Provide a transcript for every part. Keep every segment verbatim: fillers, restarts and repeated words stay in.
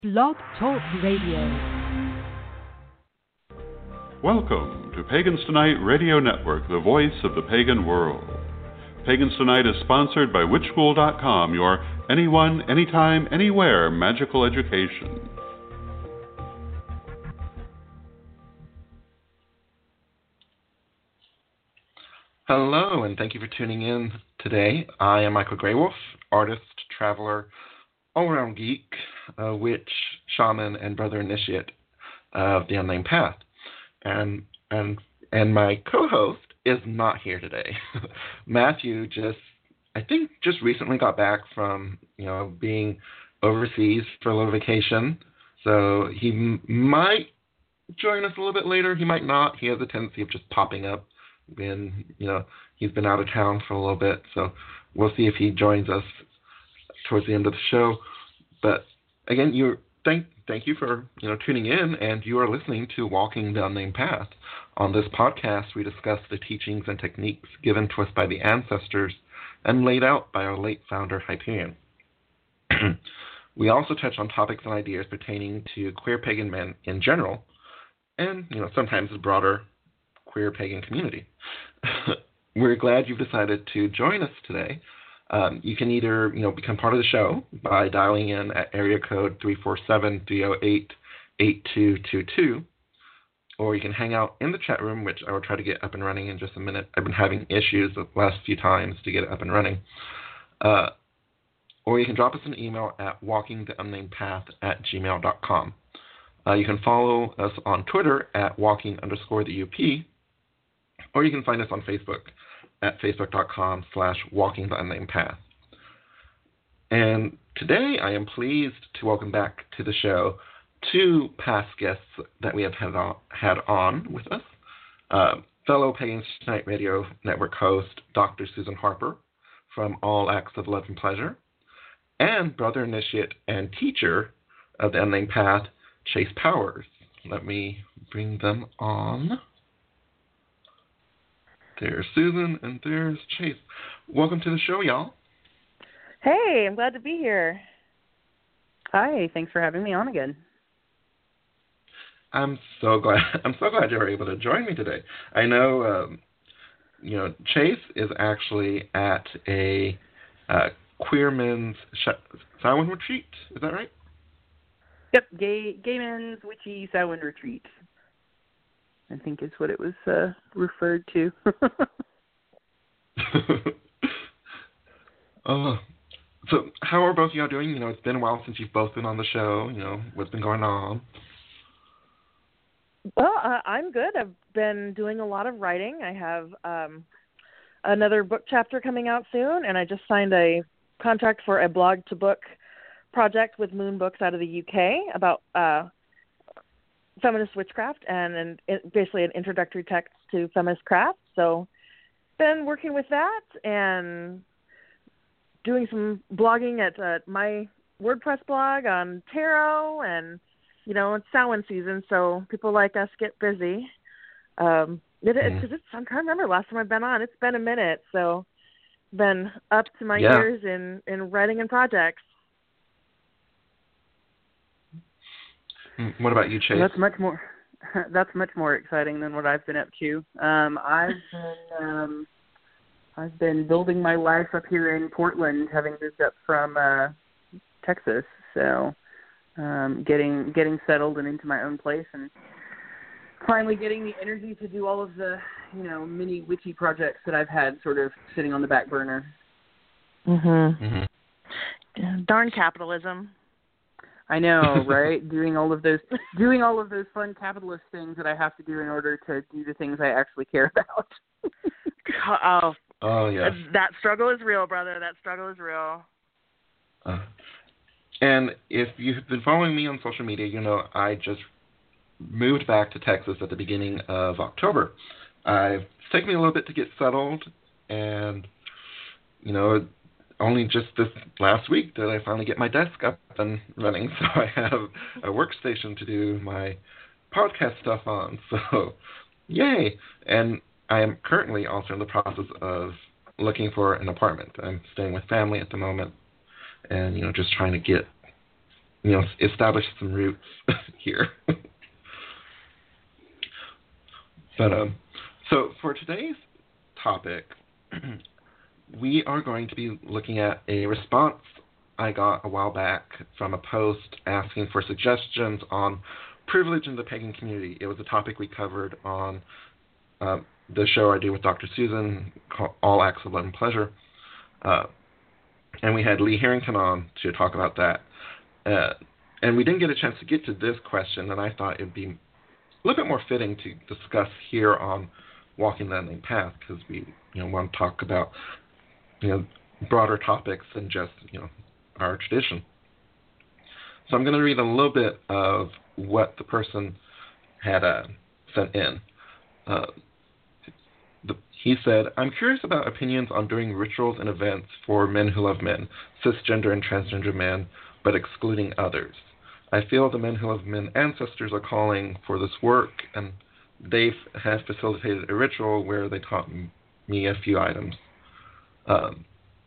Blog Talk Radio. Welcome to Pagans Tonight Radio Network, the voice of the pagan world. Pagans Tonight is sponsored by witch school dot com, your anyone, anytime, anywhere magical education. Hello, and thank you for tuning in today. I am Michael Greywolf, artist, traveler, all-around geek, uh, witch, shaman, and brother initiate of the Unnamed Path. And and and my co-host is not here today. Matthew just, I think, just recently got back from, you know, being overseas for a little vacation. So he m- might join us a little bit later. He might not. He has a tendency of just popping up. Been, you know, he's been out of town for a little bit. So we'll see if he joins us towards the end of the show. But again, you thank thank you for, you know, tuning in, and you are listening to Walking the Unnamed Path. On this podcast, we discuss the teachings and techniques given to us by the ancestors and laid out by our late founder, Hyperion. We also touch on topics and ideas pertaining to queer pagan men in general, and, you know, sometimes the broader queer pagan community. We're glad you've decided to join us today. Um, you can either, you know, become part of the show by dialing in at area code three four seven, three oh eight, eight two two two, or you can hang out in the chat room, which I will try to get up and running in just a minute. I've been having issues the last few times to get it up and running. Uh, or you can drop us an email at walking the unnamed path at gmail dot com. Uh, you can follow us on Twitter at walking underscore the UP, or you can find us on Facebook at facebook.com slash walking the unnamed path. And today I am pleased to welcome back to the show two past guests that we have had on, had on with us. Uh, fellow Pagans Tonight Radio Network host, Doctor Susan Harper from All Acts of Love and Pleasure, and brother initiate and teacher of the Unnamed Path, Chase Powers. Let me bring them on. There's Susan, and there's Chase. Welcome to the show, y'all. Hey, I'm glad to be here. Hi, thanks for having me on again. I'm so glad. I'm so glad you were able to join me today. I know, um, you know, Chase is actually at a uh, queer men's sh- Samhain retreat. Is that right? Yep, gay gay men's witchy Samhain retreat, I think is what it was uh, referred to. uh, so how are both of y'all doing? You know, it's been a while since you've both been on the show. You know, what's been going on? Well, uh, I'm good. I've been doing a lot of writing. I have um, another book chapter coming out soon, and I just signed a contract for a blog-to-book project with Moon Books out of the U K about uh, feminist witchcraft and, and it, basically an introductory text to feminist craft. So been working with that and doing some blogging at uh, my WordPress blog on tarot, and, you know, it's Samhain season, so people like us get busy. Um, it, mm. it's, it's, I'm trying to remember last time I've been on. It's been a minute, so been up to my yeah. ears in, in writing and projects. What about you, Chase? That's much more. That's much more exciting than what I've been up to. Um, I've been um, I've been building my life up here in Portland, having moved up from uh, Texas. So um, getting getting settled and into my own place, and finally getting the energy to do all of the, you know, mini witchy projects that I've had sort of sitting on the back burner. Mm-hmm. mm-hmm. Darn capitalism. I know, right? doing all of those, doing all of those fun capitalist things that I have to do in order to do the things I actually care about. oh, oh yeah. That struggle is real, brother. That struggle is real. Uh, and if you've been following me on social media, you know I just moved back to Texas at the beginning of October. Uh, it's taken me a little bit to get settled, and you know. Only just this last week did I finally get my desk up and running, so I have a workstation to do my podcast stuff on. So, yay! And I am currently also in the process of looking for an apartment. I'm staying with family at the moment, and you know, just trying to get you know, establish some roots here. But um, so for today's topic, we are going to be looking at a response I got a while back from a post asking for suggestions on privilege in the pagan community. It was a topic we covered on uh, the show I do with Doctor Susan, called All Acts of Love and Pleasure. Uh, and we had Lee Harrington on to talk about that. Uh, and we didn't get a chance to get to this question, and I thought it would be a little bit more fitting to discuss here on Walking the Unnamed Path, because we you know, want to talk about you know broader topics than just you know our tradition. So I'm going to read a little bit of what the person had uh, sent in. Uh, the, he said, I'm curious about opinions on doing rituals and events for men who love men, cisgender and transgender men, but excluding others. I feel the men who love men ancestors are calling for this work, and they have facilitated a ritual where they taught me a few items. Um,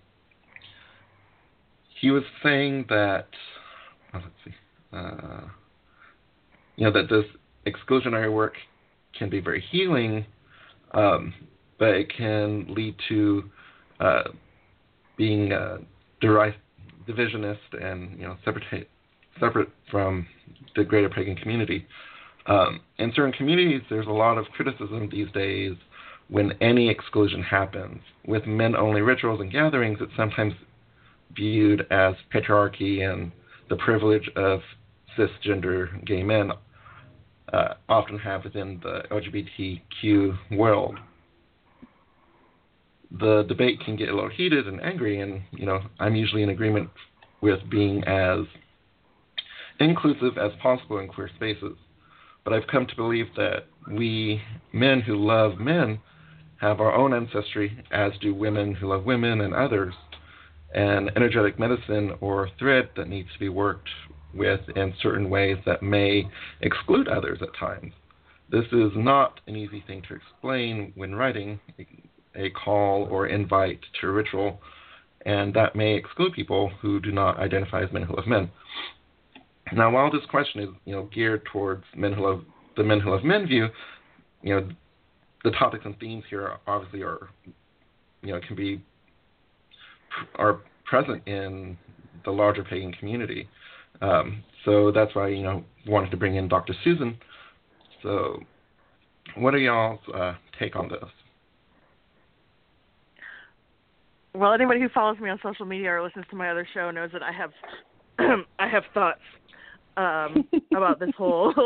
he was saying that, oh, let's see, uh, you know, that this exclusionary work can be very healing, um, but it can lead to uh, being uh, deri- divisionist and you know separate separate from the greater pagan community. Um, in certain communities, there's a lot of criticism these days when any exclusion happens. With men-only rituals and gatherings, it's sometimes viewed as patriarchy and the privilege of cisgender gay men uh, often have within the L G B T Q world. The debate can get a little heated and angry, and you know I'm usually in agreement with being as inclusive as possible in queer spaces. But I've come to believe that we men who love men have our own ancestry, as do women who love women and others, and energetic medicine or thread that needs to be worked with in certain ways that may exclude others at times. This is not an easy thing to explain when writing a call or invite to a ritual, and that may exclude people who do not identify as men who love men. Now, while this question is, you know, geared towards men who love the men who love men view, you know, the topics and themes here obviously are, you know, can be are present in the larger pagan community. Um, so that's why, you know, wanted to bring in Doctor Susan. So, what are y'all's uh, take on this? Well, anybody who follows me on social media or listens to my other show knows that I have I have thoughts um, about this whole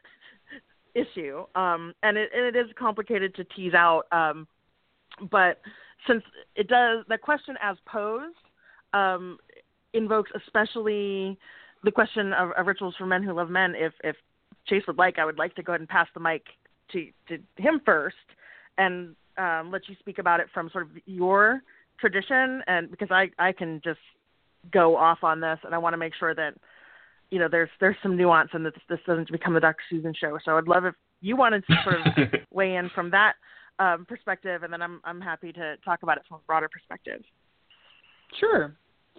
issue, um, and it, it is complicated to tease out. Um, but since it does, the question as posed um, invokes especially the question of, of rituals for men who love men. If if Chase would like, I would like to go ahead and pass the mic to to him first, and um, let you speak about it from sort of your tradition, and because I, I can just go off on this, and I want to make sure that, you know, there's there's some nuance and that this, this doesn't become the Doctor Susan show. So I'd love if you wanted to sort of weigh in from that um, perspective, and then I'm I'm happy to talk about it from a broader perspective. Sure.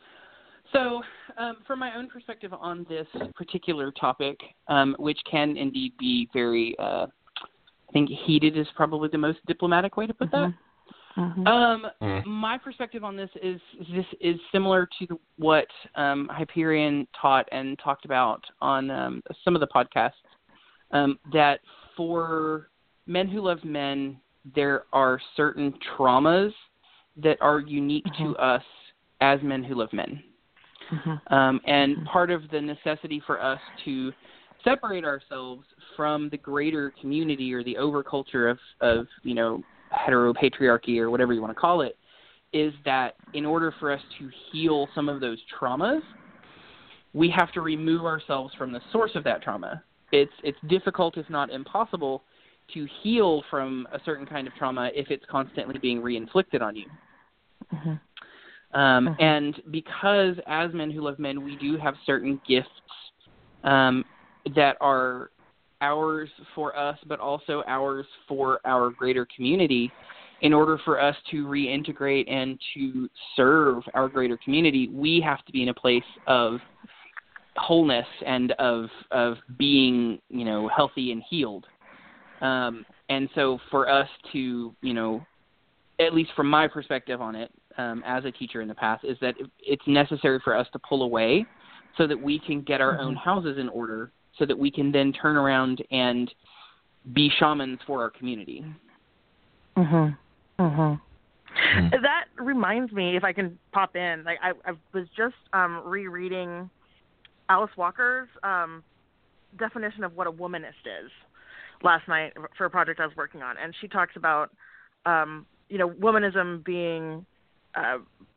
So um, from my own perspective on this particular topic, um, which can indeed be very, uh, I think heated is probably the most diplomatic way to put Mm-hmm. that. Mm-hmm. Um, mm. My perspective on this is this is similar to what um, Hyperion taught and talked about on um, some of the podcasts, um, that for men who love men, there are certain traumas that are unique mm-hmm. to us as men who love men. Mm-hmm. Um, and mm-hmm. part of the necessity for us to separate ourselves from the greater community or the overculture of, of you know, heteropatriarchy or whatever you want to call it, is that in order for us to heal some of those traumas, we have to remove ourselves from the source of that trauma. It's it's difficult, if not impossible, to heal from a certain kind of trauma if it's constantly being re-inflicted on you. Mm-hmm. Um, mm-hmm. And because as men who love men, we do have certain gifts um, that are ours for us, but also ours for our greater community. In order for us to reintegrate and to serve our greater community, we have to be in a place of wholeness and of of being, you know, healthy and healed. Um, and so for us to, you know, at least from my perspective on it, um, as a teacher in the past, is that it's necessary for us to pull away so that we can get our mm-hmm. own houses in order, so that we can then turn around and be shamans for our community. Mhm. Mhm. That reminds me, if I can pop in, like I, I was just um, rereading Alice Walker's um, definition of what a womanist is last night for a project I was working on, and she talks about, um, you know, womanism being uh,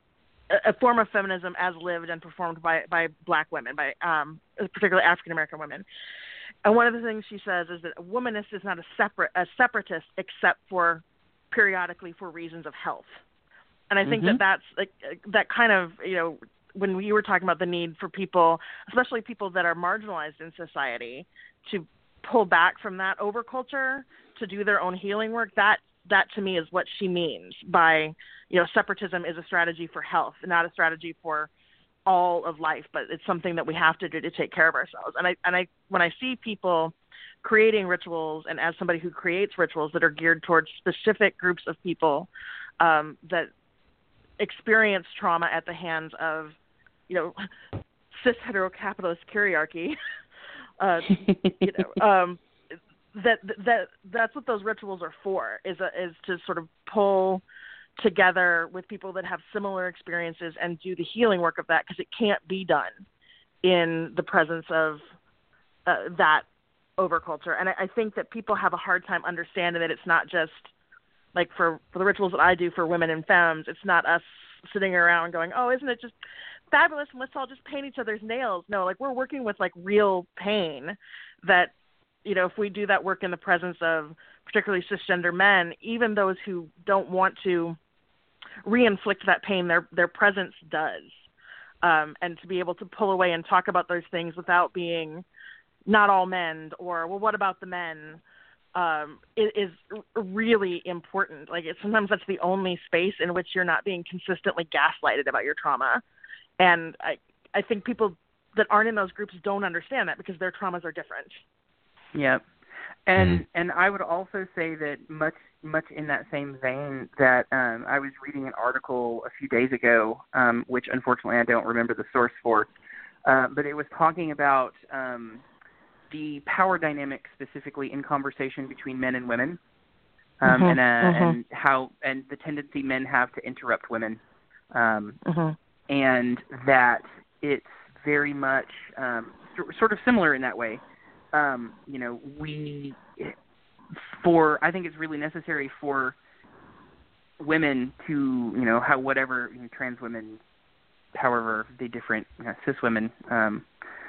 a form of feminism as lived and performed by, by black women, by um, particularly African American women. And one of the things she says is that a womanist is not a separate a separatist except for periodically for reasons of health. And I think mm-hmm. that that's like that kind of, you know, when we were talking about the need for people, especially people that are marginalized in society, to pull back from that overculture to do their own healing work, that that to me is what she means by, you know, separatism is a strategy for health, not a strategy for all of life, but it's something that we have to do to take care of ourselves. And I and I when I see people creating rituals, and as somebody who creates rituals that are geared towards specific groups of people um, that experience trauma at the hands of, you know, cis heterocapitalist hierarchy, uh, you know, um, that that that's what those rituals are for, is a, is to sort of pull together with people that have similar experiences and do the healing work of that, because it can't be done in the presence of uh, that overculture. And I, I think that people have a hard time understanding that it's not just like for, for the rituals that I do for women and femmes, it's not us sitting around going, oh, isn't it just fabulous and let's all just paint each other's nails. No, like we're working with like real pain that, you know, if we do that work in the presence of particularly cisgender men, even those who don't want to re-inflict that pain, their their presence does. Um, and to be able to pull away and talk about those things without being not all men, or, well, what about the men, um, is, is really important. Like it, sometimes that's the only space in which you're not being consistently gaslighted about your trauma. And I, I think people that aren't in those groups don't understand that because their traumas are different. Yep. And mm. and I would also say that much much in that same vein that um, I was reading an article a few days ago, um, which unfortunately I don't remember the source for, uh, but it was talking about um, the power dynamic specifically in conversation between men and women, um, mm-hmm. and uh, mm-hmm. and how and the tendency men have to interrupt women, um, mm-hmm. and that it's very much um, sort of similar in that way. Um, you know, we, for, I think it's really necessary for women to, you know, how whatever, you know, trans women, however the different you know, cis women um,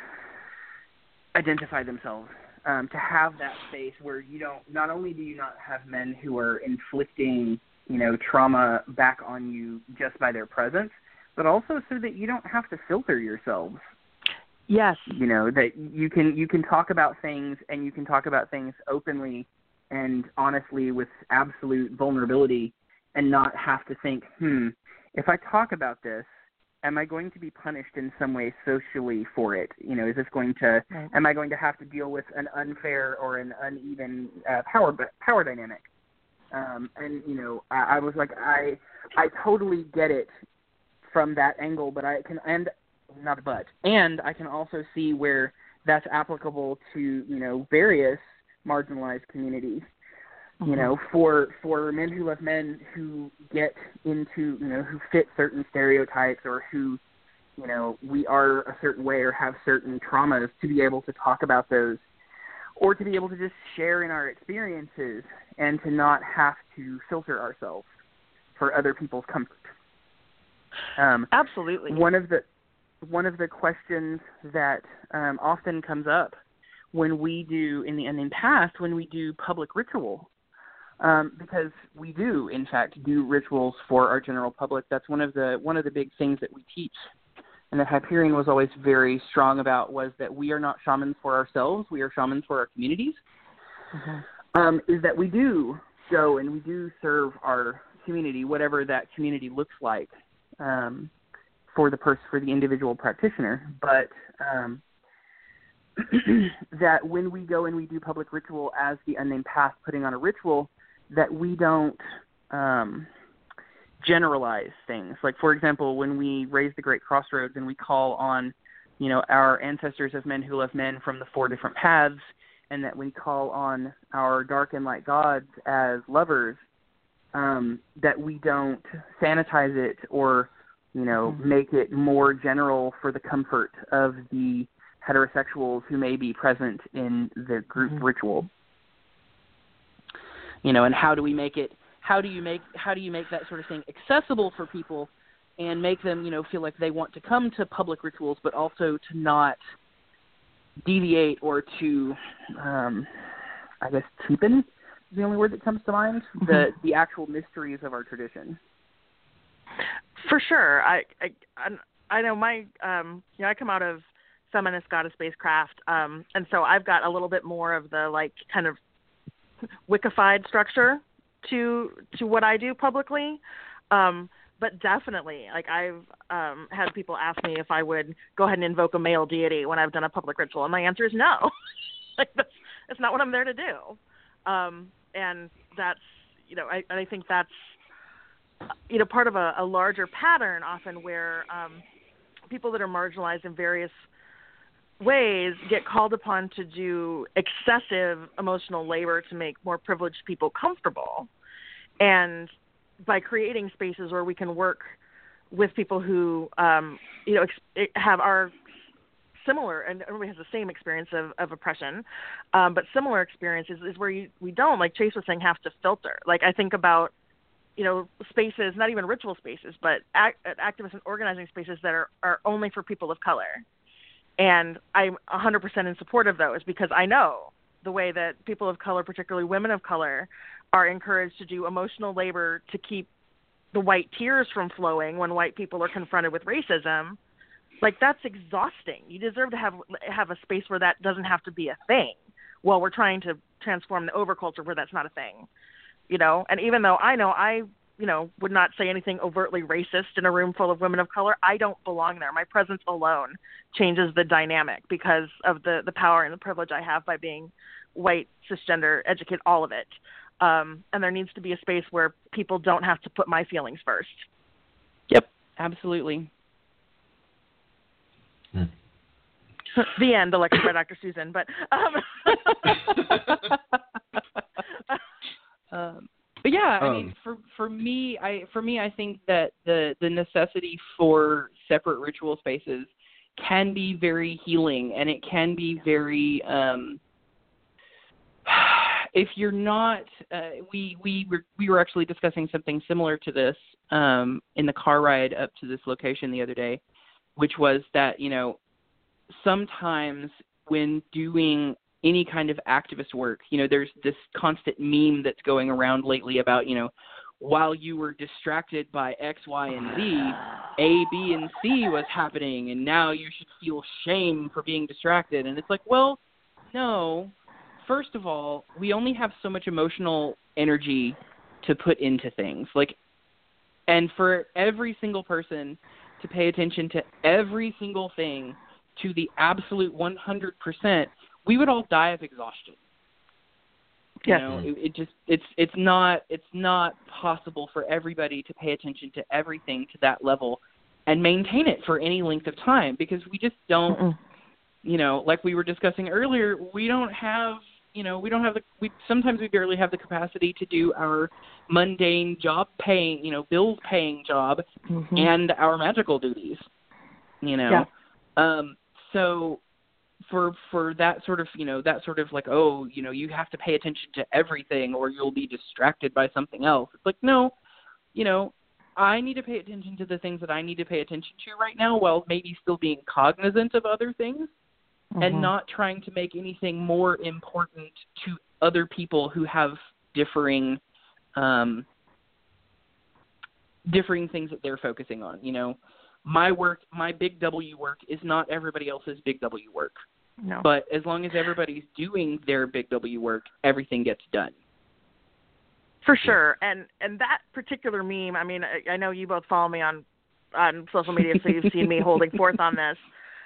identify themselves, um, to have that space where you don't, not only do you not have men who are inflicting, you know, trauma back on you just by their presence, but also so that you don't have to filter yourselves. Yes. You know, that you can you can talk about things, and you can talk about things openly and honestly with absolute vulnerability, and not have to think, hmm, if I talk about this, am I going to be punished in some way socially for it? You know, is this going to, right. am I going to have to deal with an unfair or an uneven uh, power power dynamic? Um, and, you know, I, I was like, I I totally get it from that angle, but I can, and not but, and I can also see where that's applicable to, you know, various marginalized communities. Mm-hmm. You know, for for men who love men who get into, you know, who fit certain stereotypes, or who, you know, we are a certain way or have certain traumas, to be able to talk about those, or to be able to just share in our experiences and to not have to filter ourselves for other people's comfort. Um, Absolutely. One of the One of the questions that um, often comes up when we do, in the, in the past, when we do public ritual, um, because we do, in fact, do rituals for our general public. That's one of the one of the big things that we teach, and that Hyperion was always very strong about, was that we are not shamans for ourselves, we are shamans for our communities, mm-hmm. um, is that we do go and we do serve our community, whatever that community looks like, um, for the person, for the individual practitioner. But um, that when we go and we do public ritual as the Unnamed Path putting on a ritual, that we don't um, generalize things. Like, for example, when we raise the Great Crossroads and we call on, you know, our ancestors as men who love men from the four different paths, and that we call on our dark and light gods as lovers, um, that we don't sanitize it or, you know, mm-hmm. make it more general for the comfort of the heterosexuals who may be present in the group mm-hmm. ritual. You know, and how do we make it, how do you make, how do you make that sort of thing accessible for people and make them, you know, feel like they want to come to public rituals, but also to not deviate or to, um, I guess, cheapen is the only word that comes to mind, mm-hmm. the, the actual mysteries of our tradition. For sure. I, I, I know my, um, you know, I come out of feminist goddess spacecraft. Um, and so I've got a little bit more of the like kind of Wiccified structure to, to what I do publicly. Um, but definitely, like I've um, had people ask me if I would go ahead and invoke a male deity when I've done a public ritual. And my answer is no. Like that's, that's not what I'm there to do. Um, and that's, you know, I, I think that's, you know, part of a, a larger pattern often where um, people that are marginalized in various ways get called upon to do excessive emotional labor to make more privileged people comfortable. And by creating spaces where we can work with people who, um, you know, ex- have our similar, and everybody has the same experience of, of oppression, um, but similar experiences is where you, we don't, like Chase was saying, have to filter. Like I think about, you know, spaces, not even ritual spaces, but act, activist and organizing spaces that are, are only for people of color. And I'm one hundred percent in support of those because I know the way that people of color, particularly women of color, are encouraged to do emotional labor to keep the white tears from flowing when white people are confronted with racism. Like, that's exhausting. You deserve to have have a space where that doesn't have to be a thing while we're trying to transform the overculture where that's not a thing, you know? And even though I know I, you know, would not say anything overtly racist in a room full of women of color, I don't belong there. My presence alone changes the dynamic because of the, the power and the privilege I have by being white, cisgender, educated, all of it. Um, and there needs to be a space where people don't have to put my feelings first. Yep, absolutely. Hmm. The end, elected by Doctor Susan. But um, um, but yeah, I um, mean, for for me, I for me, I think that the the necessity for separate ritual spaces can be very healing, and it can be very. Um, if you're not, uh, we we were we were actually discussing something similar to this um, in the car ride up to this location the other day, which was that, you know, sometimes when doing any kind of activist work, you know, there's this constant meme that's going around lately about, you know, while you were distracted by X, Y, and Z, A, B, and C was happening, and now you should feel shame for being distracted. And it's like, well, no. First of all, we only have so much emotional energy to put into things. Like, and for every single person to pay attention to every single thing to the absolute one hundred percent, we would all die of exhaustion. You yes. know, it, it just it's it's not it's not possible for everybody to pay attention to everything to that level and maintain it for any length of time, because we just don't. Mm-mm. You know, like we were discussing earlier, we don't have. You know, we don't have the, we, sometimes we barely have the capacity to do our mundane job paying, you know, bills paying job mm-hmm. and our magical duties, you know? Yeah. Um, so for, for that sort of, you know, that sort of like, oh, you know, you have to pay attention to everything or you'll be distracted by something else. It's like, no, you know, I need to pay attention to the things that I need to pay attention to right now while maybe still being cognizant of other things. Mm-hmm. And not trying to make anything more important to other people who have differing, um, differing things that they're focusing on. You know, my work, my big W work is not everybody else's big W work. No. But as long as everybody's doing their big W work, everything gets done. For sure. And and that particular meme, I mean, I, I know you both follow me on, on social media, so you've seen me holding forth on this.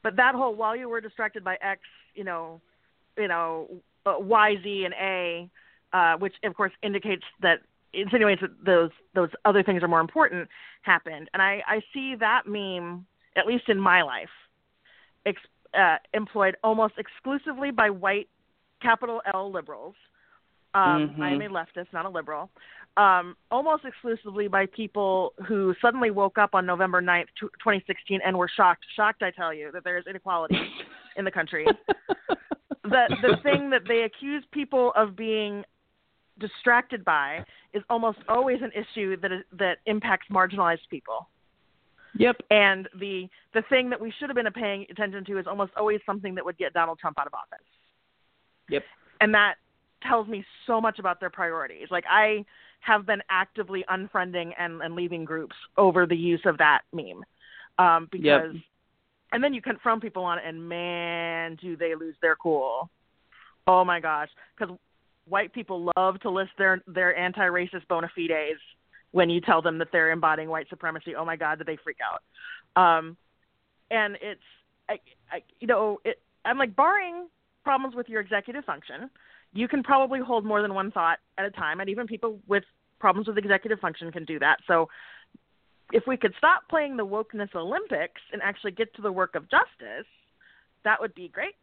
but that whole while you were distracted by X, you know, you know, uh, Y, Z, and A, uh, which of course indicates that insinuates that those those other things are more important, happened. And I, I see that meme, at least in my life, ex, uh, employed almost exclusively by white, capital L liberals. Um, mm-hmm. I am a leftist, not a liberal. Um, almost exclusively by people who suddenly woke up on November ninth, twenty sixteen, and were shocked, shocked, I tell you, that there is inequality in the country. the the thing that they accuse people of being distracted by is almost always an issue that is, that impacts marginalized people. Yep. And the the thing that we should have been paying attention to is almost always something that would get Donald Trump out of office. Yep. And that tells me so much about their priorities. Like, I have been actively unfriending and, and leaving groups over the use of that meme. Um, because, yep. And then you confront people on it, and man, do they lose their cool. Oh my gosh. Because white people love to list their, their anti-racist bona fides when you tell them that they're embodying white supremacy. Oh my God, do they freak out. Um, and it's, I, I, you know, it, I'm like, barring problems with your executive function, you can probably hold more than one thought at a time, and even people with problems with executive function can do that. So if we could stop playing the wokeness Olympics and actually get to the work of justice, that would be great.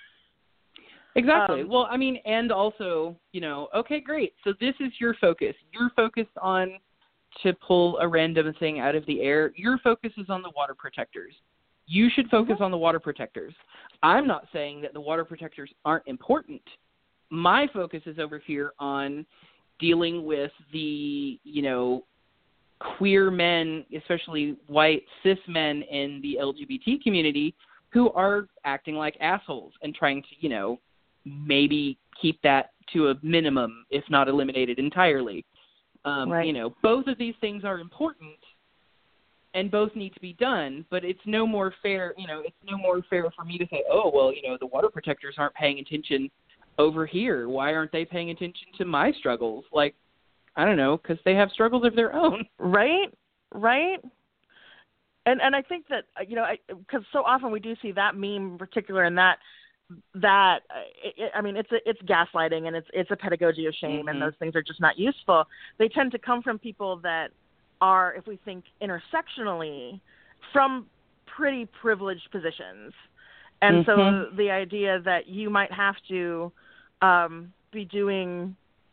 Exactly. Um, well, I mean, and also, you know, okay, great. So this is your focus. You're focused on, to pull a random thing out of the air, your focus is on the water protectors. You should focus mm-hmm. on the water protectors. I'm not saying that the water protectors aren't important. My focus is over here on dealing with the, you know, queer men, especially white cis men in the L G B T community, who are acting like assholes and trying to, you know, maybe keep that to a minimum, if not eliminated entirely. Um, right. You know, both of these things are important and both need to be done, but it's no more fair, you know, it's no more fair for me to say, oh, well, you know, the water protectors aren't paying attention over here. Why aren't they paying attention to my struggles? Like, I don't know, because they have struggles of their own. Right, right. And and I think that, you know, because so often we do see that meme in particular, and that, that it, I mean, it's a, it's gaslighting, and it's it's a pedagogy of shame, mm-hmm. and those things are just not useful. They tend to come from people that are, if we think intersectionally, from pretty privileged positions. And mm-hmm. so the idea that you might have to um, be doing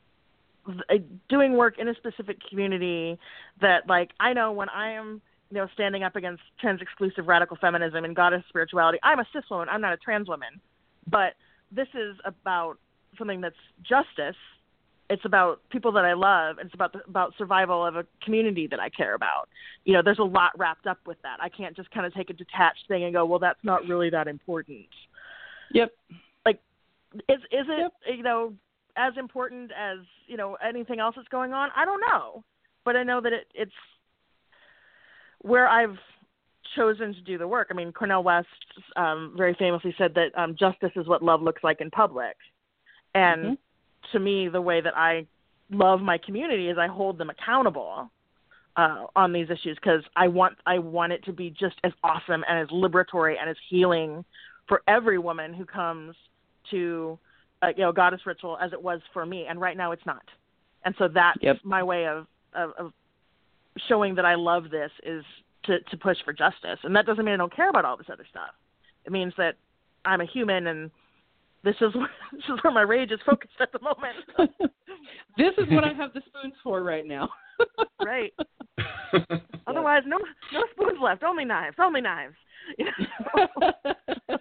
doing work in a specific community that, like, I know when I am, you know, standing up against trans-exclusive radical feminism and goddess spirituality, I'm a cis woman, I'm not a trans woman. But this is about something that's justice. It's about people that I love. It's about the, about survival of a community that I care about. You know, there's a lot wrapped up with that. I can't just kind of take a detached thing and go, well, that's not really that important. Yep. Like, is is it, yep. you know, as important as, you know, anything else that's going on? I don't know. But I know that it, it's where I've chosen to do the work. I mean, Cornel West um, very famously said that um, justice is what love looks like in public. And mm-hmm. to me, the way that I love my community is I hold them accountable uh, on these issues, because I want I want it to be just as awesome and as liberatory and as healing for every woman who comes to uh, you know, goddess ritual as it was for me. And right now it's not. And so that's yep. my way of, of, of showing that I love this, is to, to push for justice. And that doesn't mean I don't care about all this other stuff. It means that I'm a human, and this is where, this is where my rage is focused at the moment. This is what I have the spoons for right now. Right. Otherwise, no no spoons left. Only knives. Only knives. You know?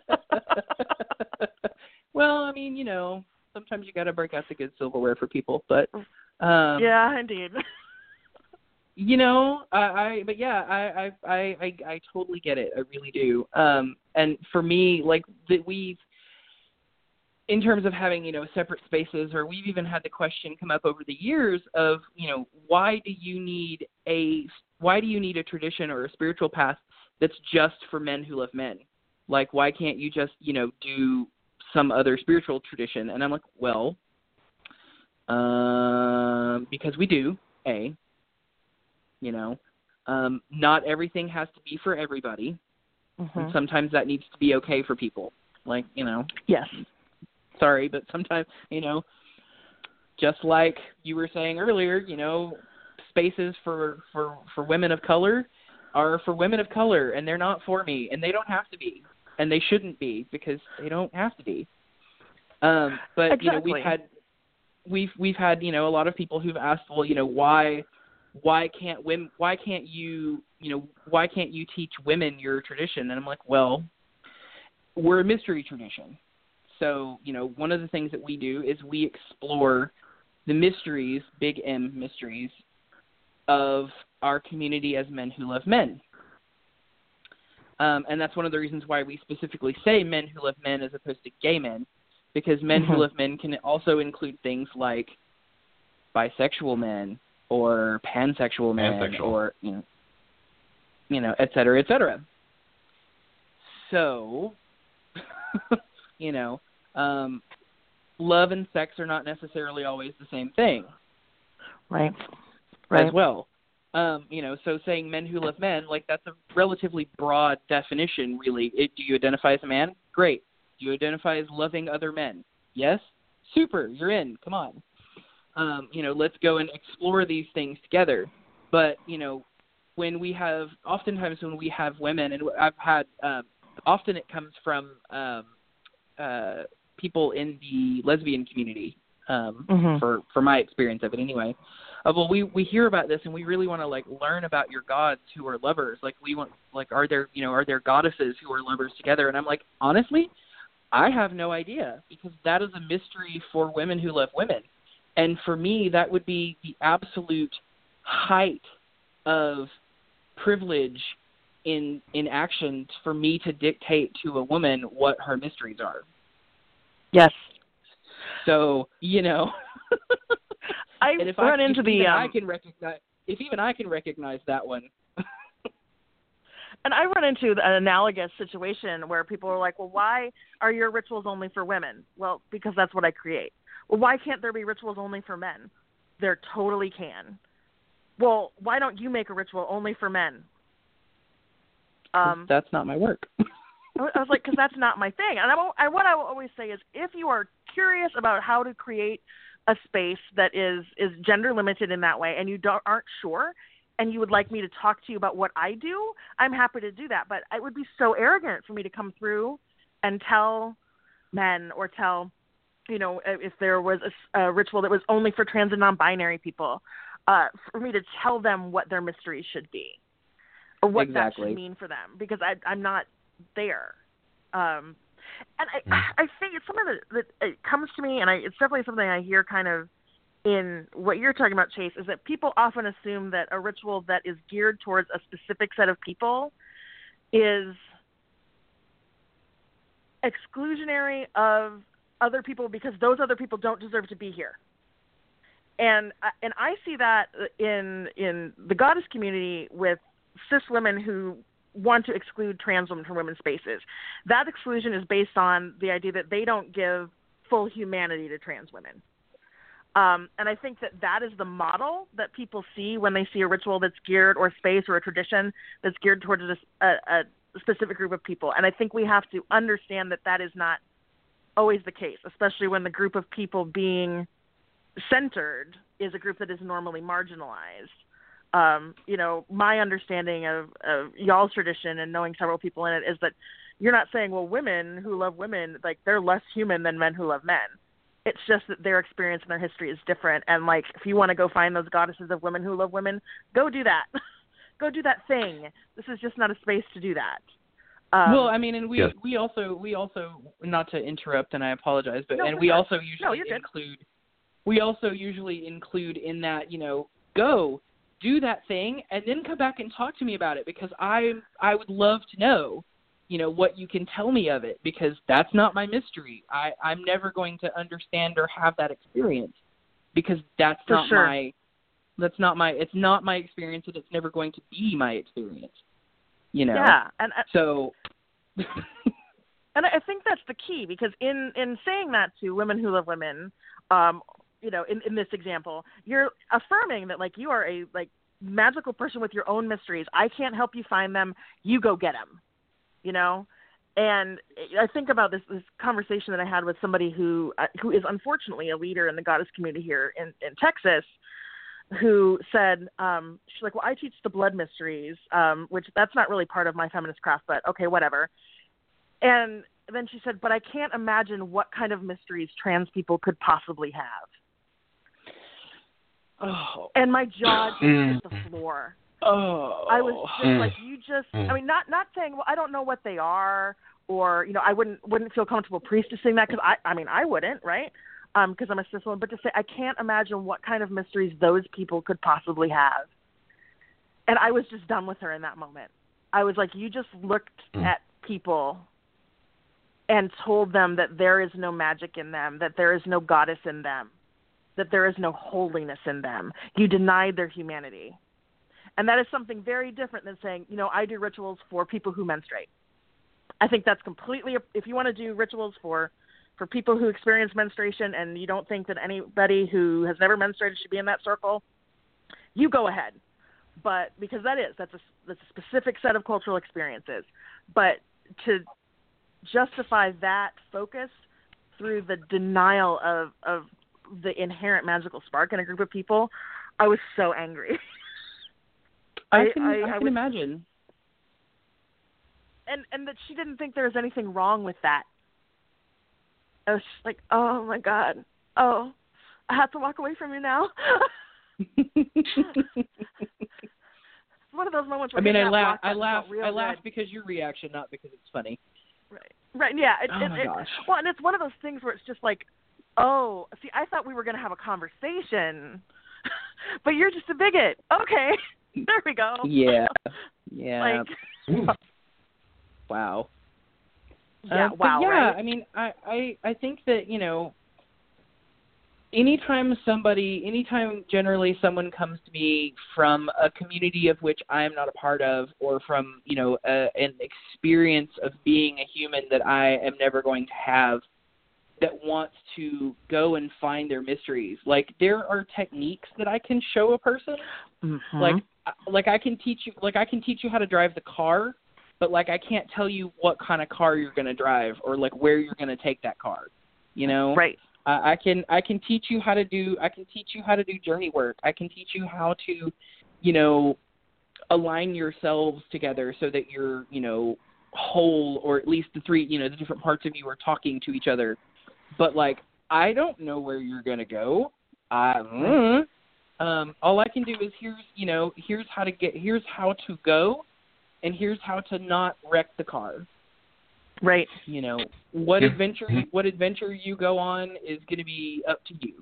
Well, I mean, you know, sometimes you got to break out the good silverware for people, but um, yeah, indeed. You know, I, I but yeah, I, I I I I totally get it. I really do. Um, and for me, like that we've, in terms of having, you know, separate spaces, or we've even had the question come up over the years of, you know, why do you need a why do you need a tradition or a spiritual path that's just for men who love men? Like, why can't you just, you know, do some other spiritual tradition? And I'm like, well, um, because we do, A, you know, um, not everything has to be for everybody. Mm-hmm. And sometimes that needs to be okay for people. Like, you know. Yes. Sorry, but sometimes, you know, just like you were saying earlier, you know, spaces for, for, for women of color are for women of color, and they're not for me, and they don't have to be, and they shouldn't be, because they don't have to be. Um, but, exactly. you know, we've had, we've, we've had, you know, a lot of people who've asked, well, you know, why, why can't women, why can't you, you know, why can't you teach women your tradition? And I'm like, well, we're a mystery tradition. So, you know, one of the things that we do is we explore the mysteries, big M mysteries, of our community as men who love men. Um, and that's one of the reasons why we specifically say men who love men as opposed to gay men, because men mm-hmm. who love men can also include things like bisexual men or pansexual men pansexual. or, you know, you know, et cetera, et cetera. So, you know, um, love and sex are not necessarily always the same thing. Right. Right. As well. Um, you know, so saying men who love men, like, that's a relatively broad definition, really. It, do you identify as a man? Great. Do you identify as loving other men? Yes? Super. You're in. Come on. Um, you know, let's go and explore these things together. But, you know, when we have, oftentimes when we have women, and I've had, um, often it comes from um, uh, people in the lesbian community, um, mm-hmm. for, for my experience of it anyway. Uh, well, we, we hear about this, and we really want to, like, learn about your gods who are lovers. Like, we want, like, are there, you know, are there goddesses who are lovers together? And I'm like, honestly, I have no idea, because that is a mystery for women who love women. And for me, that would be the absolute height of privilege in in action for me to dictate to a woman what her mysteries are. Yes. So, you know, I and if run I, into if the even um, I can recognize if even I can recognize that one. And I run into an analogous situation where people are like, well, why are your rituals only for women? Well, because that's what I create. Well, why can't there be rituals only for men? There totally can. Well, why don't you make a ritual only for men? Um, that's not my work. I was like, because that's not my thing. And I, I, what I will always say is, if you are curious about how to create a space that is, is gender limited in that way, and you don't, aren't sure, and you would like me to talk to you about what I do, I'm happy to do that. But it would be so arrogant for me to come through and tell men, or tell, you know, if there was a, a ritual that was only for trans and non-binary people, uh, for me to tell them what their mysteries should be, or what exactly. that should mean for them, because I, I'm not there. Um, and I, mm. I think it's something that, that it comes to me, and I, it's definitely something I hear kind of in what you're talking about, Chase, is that people often assume that a ritual that is geared towards a specific set of people is exclusionary of other people because those other people don't deserve to be here. And and I see that in in the goddess community with cis women who want to exclude trans women from women's spaces. That exclusion is based on the idea that they don't give full humanity to trans women. Um, and I think that that is the model that people see when they see a ritual that's geared, or space, or a tradition that's geared towards a, a, a specific group of people. And I think we have to understand that that is not always the case, especially when the group of people being centered is a group that is normally marginalized. Um, you know, my understanding of, of y'all's tradition and knowing several people in it is that you're not saying, well, women who love women, like, they're less human than men who love men. It's just that their experience and their history is different. And, like, if you want to go find those goddesses of women who love women, go do that. Go do that thing. This is just not a space to do that. Um, well, I mean, and we, yes. we also, we also, not to interrupt, and I apologize, but, no, and we sure. also usually no, include, we also usually include in that, you know, go do that thing and then come back and talk to me about it, because I, I would love to know, you know, what you can tell me of it, because that's not my mystery. I, I'm never going to understand or have that experience, because that's For not sure. my, that's not my, it's not my experience, and it's never going to be my experience, you know? Yeah. And I, so. And I think that's the key, because in, in saying that to women who love women, um, you know, in, in this example, you're affirming that, like, you are a, like, magical person with your own mysteries. I can't help you find them. You go get them. you know? And I think about this this conversation that I had with somebody who uh, who is unfortunately a leader in the goddess community here in, in Texas, who said, um, she's like, well, I teach the blood mysteries, um, which that's not really part of my feminist craft, but okay, whatever. And then she said, but I can't imagine what kind of mysteries trans people could possibly have. Oh. And my jaw just hit the floor. Oh. I was just Mm. like, you just, Mm. I mean, not not saying, well, I don't know what they are, or, you know, I wouldn't wouldn't feel comfortable priestessing that, because I, I mean, I wouldn't, right? Um, because I'm a cis woman, but to say, I can't imagine what kind of mysteries those people could possibly have. And I was just done with her in that moment. I was like, you just looked Mm. at people and told them that there is no magic in them, that there is no goddess in them, that there is no holiness in them. You denied their humanity. And that is something very different than saying, you know, I do rituals for people who menstruate. I think that's completely, if you want to do rituals for, for people who experience menstruation and you don't think that anybody who has never menstruated should be in that circle, you go ahead. But because that is, that's a, that's a specific set of cultural experiences. But to justify that focus through the denial of, of the inherent magical spark in a group of people, I was so angry. I can, I, I, I I can was, imagine. And and that she didn't think there was anything wrong with that. I was just like, oh my God, oh, I have to walk away from you now. One of those moments where I mean, I that laugh. block I button laugh. felt real I laugh good. because your reaction, not because it's funny. Right. Right. Yeah. It, Oh it, my it, gosh. Well, and it's one of those things where it's just like, oh, see, I thought we were going to have a conversation, but you're just a bigot. Okay. There we go. Yeah. Yeah. Like, wow. yeah. Uh, but wow. yeah. Right? I mean, I, I, I think that, you know, anytime somebody, anytime generally someone comes to me from a community of which I am not a part of, or from, you know, a, an experience of being a human that I am never going to have, that wants to go and find their mysteries. Like, there are techniques that I can show a person. Mm-hmm. Like, like I can teach you, like I can teach you how to drive the car, but like I can't tell you what kind of car you're going to drive, or like where you're going to take that car. You know? Right. Uh, I can I can teach you how to do I can teach you how to do journey work. I can teach you how to, you know, align yourselves together so that you're, you know, whole, or at least the three, you know, the different parts of you are talking to each other. But like, I don't know where you're gonna go. I mm, um, all I can do is here's you know here's how to get here's how to go, and here's how to not wreck the car. Right. You know, what Yeah. adventure what adventure you go on is going to be up to you.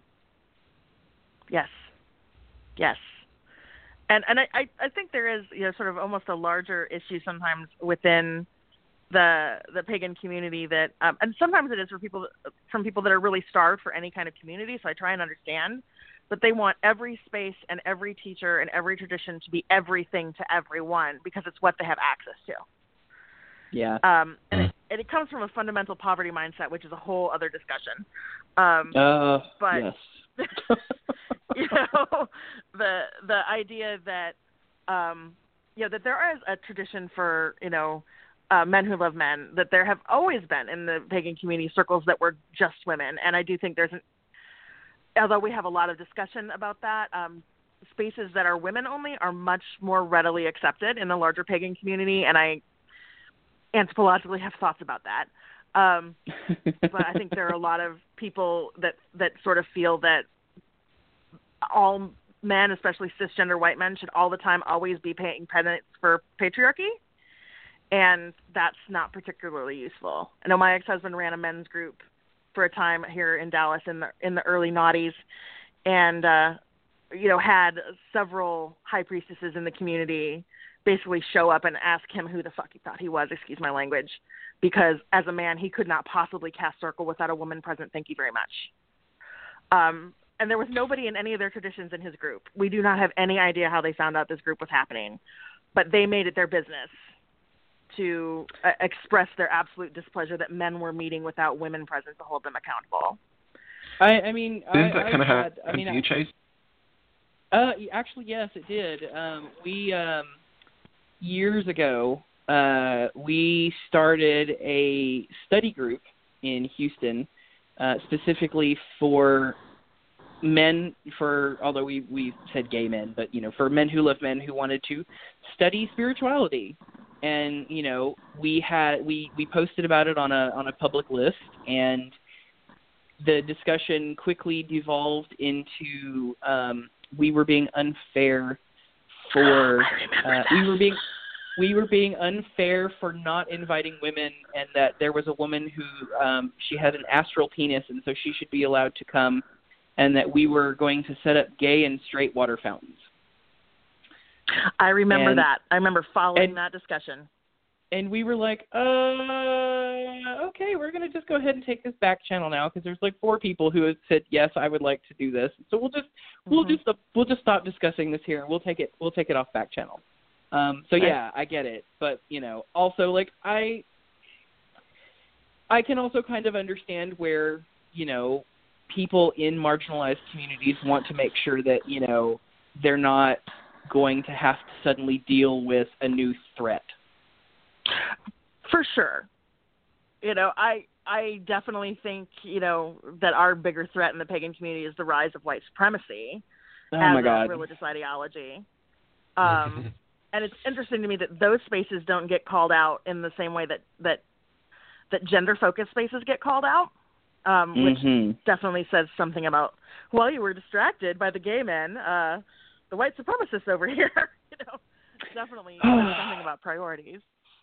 Yes. Yes. And and I, I, I think there is, you know, sort of almost a larger issue sometimes within the the pagan community that um, and sometimes it is for people from people that are really starved for any kind of community, so I try and understand, but they want every space and every teacher and every tradition to be everything to everyone because it's what they have access to. Yeah. Um, and, it, and it comes from a fundamental poverty mindset, which is a whole other discussion. Um, Uh, but yes. you know, the the idea that um, you know that there is a tradition for you know uh, men who love men, that there have always been in the pagan community circles that were just women, and I do think there's an although we have a lot of discussion about that. Um, spaces that are women only are much more readily accepted in the larger pagan community, and I anthropologically have thoughts about that. Um, but I think there are a lot of people that, that sort of feel that all men, especially cisgender white men, should all the time always be paying penance for patriarchy. And that's not particularly useful. I know my ex-husband ran a men's group for a time here in Dallas in the, in the early noughties, and, uh, you know, had several high priestesses in the community basically show up and ask him who the fuck he thought he was, excuse my language, because as a man, he could not possibly cast circle without a woman present. Thank you very much. Um, and there was nobody in any of their traditions in his group. We do not have any idea how they found out this group was happening, but they made it their business to uh, express their absolute displeasure that men were meeting without women present to hold them accountable. I, I mean, Didn't I, that kind of had, happen I mean, to you, Chase? Uh, actually, yes, it did. Um, we um, years ago, uh, we started a study group in Houston, uh, specifically for men, for although we, we said gay men, but, you know, for men who love men who wanted to study spirituality. And, you know, we had we, we posted about it on a on a public list, and the discussion quickly devolved into um, we were being unfair for uh, we were being we were being unfair for not inviting women, and that there was a woman who um, she had an astral penis, and so she should be allowed to come, and that we were going to set up gay and straight water fountains. I remember and, that. I remember following and, that discussion. And we were like, uh, okay, we're going to just go ahead and take this back channel now, because there's like four people who have said, yes, I would like to do this. So we'll just mm-hmm. we'll just we'll just stop discussing this here, and we'll take it we'll take it off back channel. Um, so yeah, I get it, but you know, also like I I can also kind of understand where, you know, people in marginalized communities want to make sure that, you know, they're not going to have to suddenly deal with a new threat. For sure. You know, I I definitely think, you know, that our bigger threat in the pagan community is the rise of white supremacy oh as my God. a religious ideology. Um, and it's interesting to me that those spaces don't get called out in the same way that, that, that gender-focused spaces get called out, um, mm-hmm. which definitely says something about, well, you were distracted by the gay men, uh, the white supremacists over here. You know, definitely says something about priorities.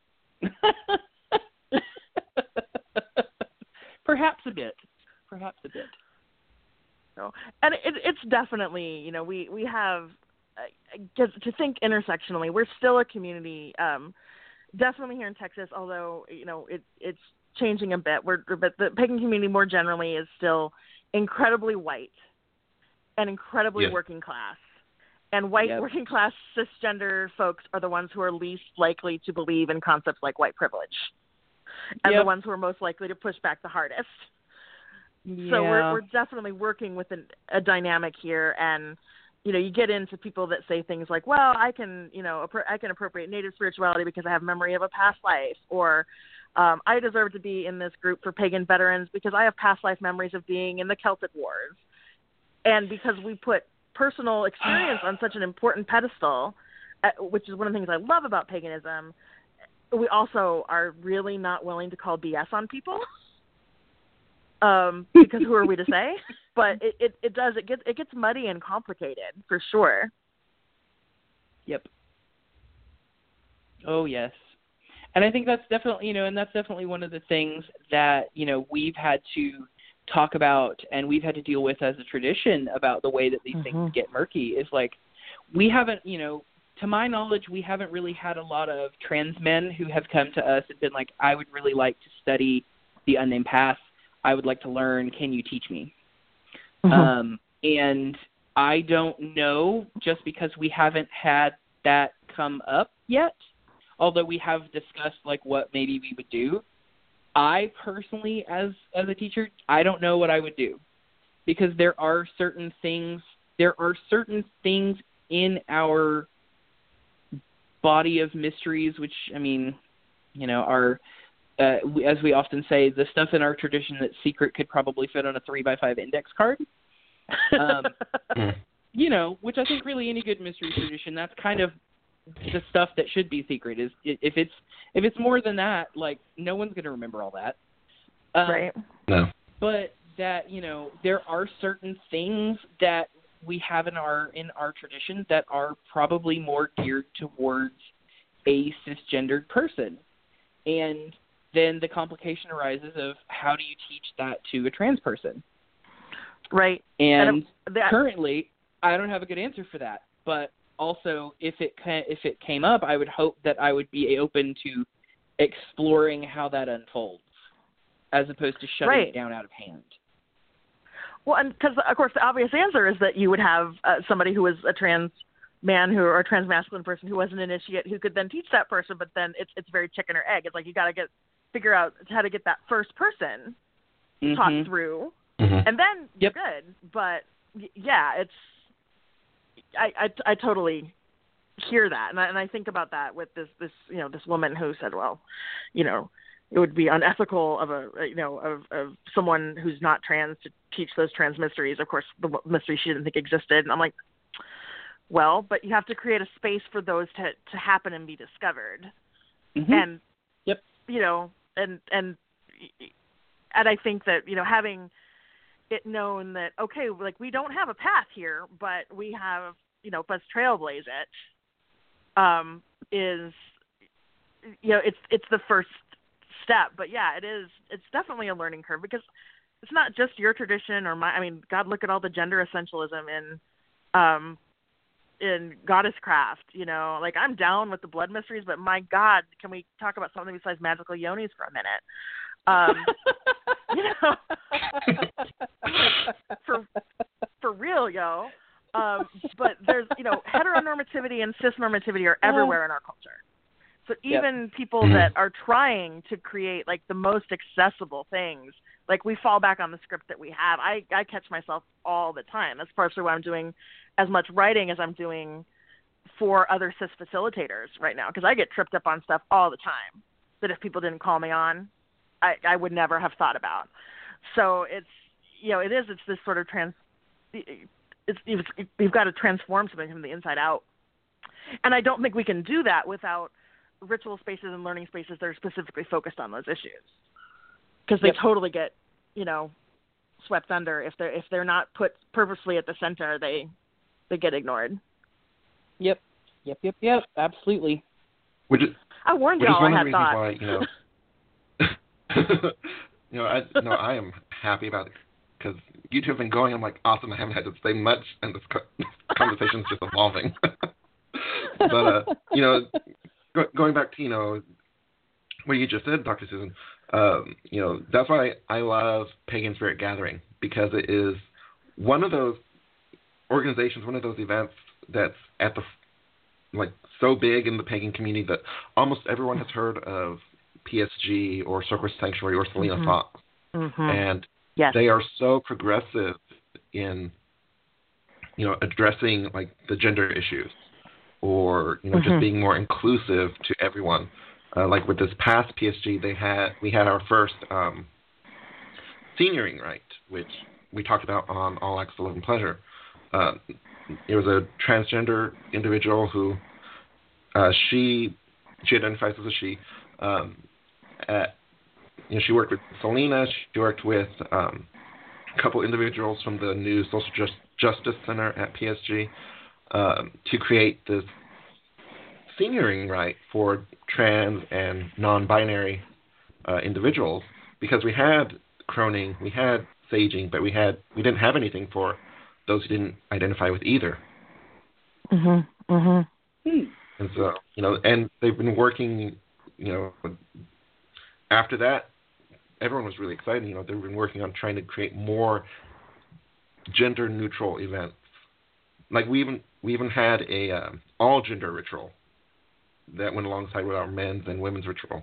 Perhaps a bit. Perhaps a bit. So, and it, it's definitely, you know, we, we have, uh, to think intersectionally, we're still a community, um, definitely here in Texas, although, you know, it, it's changing a bit. We're, but the pagan community more generally is still incredibly white and incredibly yes. working class. And white yep. working class cisgender folks are the ones who are least likely to believe in concepts like white privilege, and yep. the ones who are most likely to push back the hardest. Yeah. So we're we're definitely working with an, a dynamic here, and you know, you get into people that say things like, "Well, I can, you know, I can appropriate Native spirituality because I have memory of a past life," or um, "I deserve to be in this group for pagan veterans because I have past life memories of being in the Celtic Wars," and because we put personal experience on such an important pedestal, uh, which is one of the things I love about paganism, we also are really not willing to call B S on people, um, because who are we to say? But it, it, it does, it gets, it gets muddy and complicated for sure. Yep. Oh, yes. And I think that's definitely, you know, and that's definitely one of the things that, you know, we've had to talk about and we've had to deal with as a tradition about the way that these mm-hmm. things get murky is like, we haven't, you know, to my knowledge, we haven't really had a lot of trans men who have come to us and been like, I would really like to study the unnamed path. I would like to learn. Can you teach me? Mm-hmm. Um, and I don't know, just because we haven't had that come up yet, although we have discussed like what maybe we would do. I personally, as as a teacher, I don't know what I would do, because there are certain things, there are certain things in our body of mysteries, which, I mean, you know, are, uh, as we often say, the stuff in our tradition that's secret could probably fit on a three by five index card. Um, you know, which I think really any good mystery tradition, that's kind of the stuff that should be secret. Is if it's if it's more than that, like, no one's going to remember all that. Um, right. No. But that, you know, there are certain things that we have in our in our tradition that are probably more geared towards a cisgendered person. And then the complication arises of, how do you teach that to a trans person? Right. And, and that, currently, I don't have a good answer for that. But also, if it if it came up, I would hope that I would be open to exploring how that unfolds, as opposed to shutting right. it down out of hand. Well, and because, of course, the obvious answer is that you would have uh, somebody who is a trans man who or a trans masculine person who was an initiate who could then teach that person, but then it's it's very chicken or egg. It's like you got to get figure out how to get that first person mm-hmm. taught through, mm-hmm. and then yep. you're good. But, yeah, it's I, I, I totally hear that. And I, and I think about that with this, this, you know, this woman who said, well, you know, it would be unethical of a, you know, of, of someone who's not trans to teach those trans mysteries. Of course, the mystery she didn't think existed. And I'm like, well, but you have to create a space for those to, to happen and be discovered. Mm-hmm. And, yep. you know, and, and, and I think that, you know, having it known that, okay, like we don't have a path here, but we have, you know, let's trailblaze it, um, is, you know, it's, it's the first step. But yeah, it is, it's definitely a learning curve, because it's not just your tradition or my, I mean, God, look at all the gender essentialism in, um, in Goddess Craft, you know, like I'm down with the blood mysteries, but my God, can we talk about something besides magical yonis for a minute? Um, you know, for, for real, yo. Um, but there's, you know, heteronormativity and cisnormativity are everywhere in our culture. So even yep. people that are trying to create like the most accessible things, like we fall back on the script that we have. I, I catch myself all the time. That's partially why I'm doing as much writing as I'm doing for other cis facilitators right now, because I get tripped up on stuff all the time that if people didn't call me on, I, I would never have thought about. So it's, you know, it is, it's this sort of trans, it's, it's, you've got to transform something from the inside out. And I don't think we can do that without ritual spaces and learning spaces that are specifically focused on those issues. Because they yep. totally get, you know, swept under. If they're, if they're not put purposely at the center, they, they get ignored. Yep. Yep, yep, yep. Absolutely. Which is, I warned which y'all is one I of the had reasons thought. why, you know, you know, I no, I am happy about it, because you two have been going. I'm like, awesome. I haven't had to say much, and this co- conversation is just evolving. But uh, you know, go, going back to you know what you just said, Doctor Susan. Um, you know, that's why I love Pagan Spirit Gathering, because it is one of those organizations, one of those events that's at the like so big in the pagan community that almost everyone has heard of P S G or Circus Sanctuary or Selena mm-hmm. Fox. Mm-hmm. And yes. they are so progressive in, you know, addressing like the gender issues, or, you know, mm-hmm. just being more inclusive to everyone. Uh, like with this past P S G, they had, we had our first um, senioring right, which we talked about on All Acts of Love and Pleasure. Uh, it was a transgender individual who uh, she, she identifies as a she. Um, at, you know, she worked with Selena. She worked with um, a couple individuals from the new Social Just, Justice Center at P S G um, to create this senioring right for trans and non-binary uh, individuals, because we had croning, we had saging, but we had we didn't have anything for those who didn't identify with either. Mhm. Mhm. And so, you know, and they've been working, you know, after that, everyone was really excited. You know, they've been working on trying to create more gender-neutral events. Like we even we even had a uh, all-gender ritual that went alongside with our men's and women's ritual.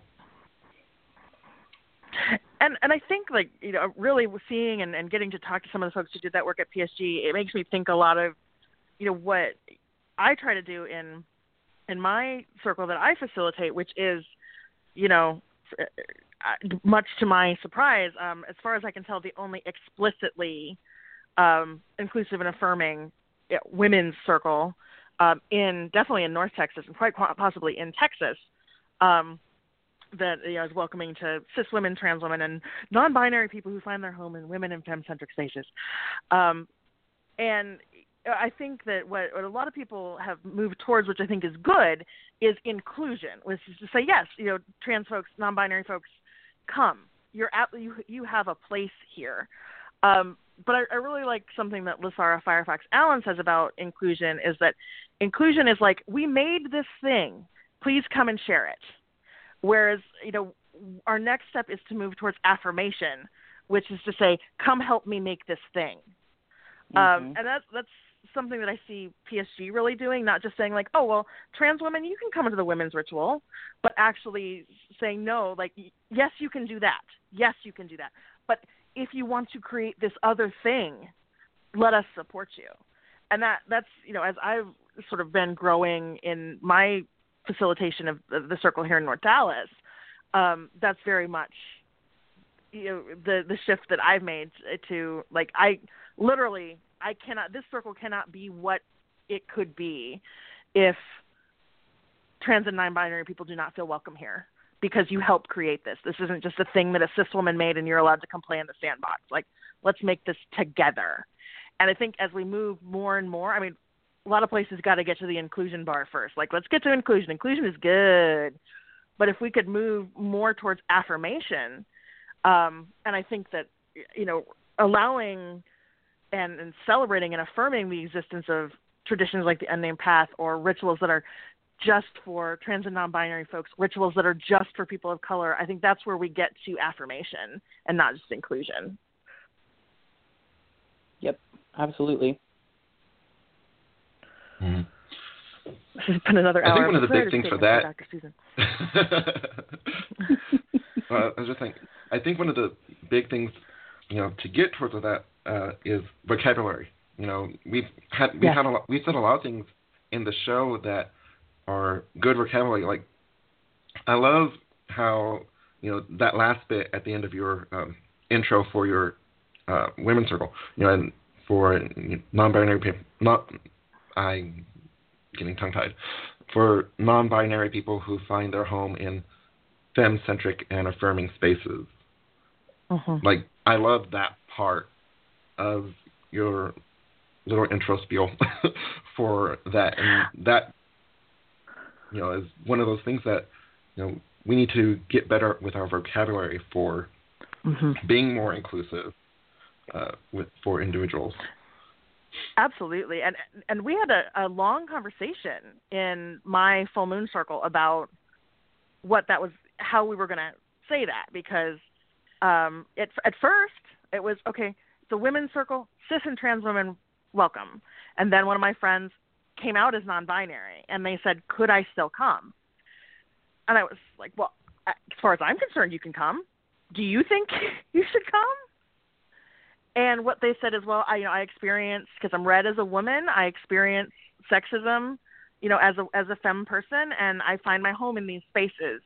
And and I think, like, you know, really seeing and, and getting to talk to some of the folks who did that work at P S G, it makes me think a lot of, you know, what I try to do in in my circle that I facilitate, which is, you know, much to my surprise, um, as far as I can tell, the only explicitly um, inclusive and affirming you know, women's circle um, in definitely in North Texas and quite possibly in Texas. Um, that you know, is welcoming to cis women, trans women, and non-binary people who find their home in women and femme-centric spaces. Um, and I think that what, what a lot of people have moved towards, which I think is good, is inclusion, which is to say, yes, you know, trans folks, non-binary folks, come. You're at, you you have a place here. Um, but I, I really like something that Lysara Firefox Allen says about inclusion, is that inclusion is like, we made this thing. Please come and share it. Whereas, you know, our next step is to move towards affirmation, which is to say, come help me make this thing. Mm-hmm. Um, and that's, that's something that I see P S G really doing, not just saying like, oh, well, trans women, you can come into the women's ritual, but actually saying, no, like, yes, you can do that. Yes, you can do that. But if you want to create this other thing, let us support you. and that that's you know, as I've sort of been growing in my facilitation of the, the circle here in North Dallas, um, that's very much you know the the shift that I've made to like I literally I cannot this circle cannot be what it could be if trans and non-binary people do not feel welcome here, because you helped create this. This isn't just a thing that a cis woman made and you're allowed to come play in the sandbox. Like, let's make this together. And I think as we move more and more, I mean, a lot of places got to get to the inclusion bar first. Like, let's get to inclusion. Inclusion is good. But if we could move more towards affirmation, um, and I think that, you know, allowing and, and celebrating and affirming the existence of traditions like the unnamed path or rituals that are just for trans and non-binary folks, rituals that are just for people of color, I think that's where we get to affirmation and not just inclusion. Yep, absolutely. Mm-hmm. This has been another hour. I think one of the big things for that. Doctor Susan. uh, I was just thinking. I think one of the big things, you know, to get towards that uh, is vocabulary. You know, we've had we've yes. had a lot, we've said a lot of things in the show that are good vocabulary. Like, I love how, you know, that last bit at the end of your um, intro for your uh, women's circle, you know, and for non-binary people, not, I'm getting tongue-tied, for non-binary people who find their home in femme-centric and affirming spaces. Uh-huh. Like, I love that part of your little intro spiel for that, and that, you know, is one of those things that, you know, we need to get better with our vocabulary for mm-hmm. being more inclusive uh, with for individuals. Absolutely, and and we had a, a long conversation in my full moon circle about what that was, how we were going to say that, because um, it, at first it was okay. It's a women's circle, cis and trans women welcome, and then one of my friends came out as non-binary, and they said, could I still come? And I was like, well, as far as I'm concerned, you can come. Do you think you should come? And what they said is, well, I, you know, I experience, because I'm read as a woman, I experience sexism, you know, as a as a femme person, and I find my home in these spaces.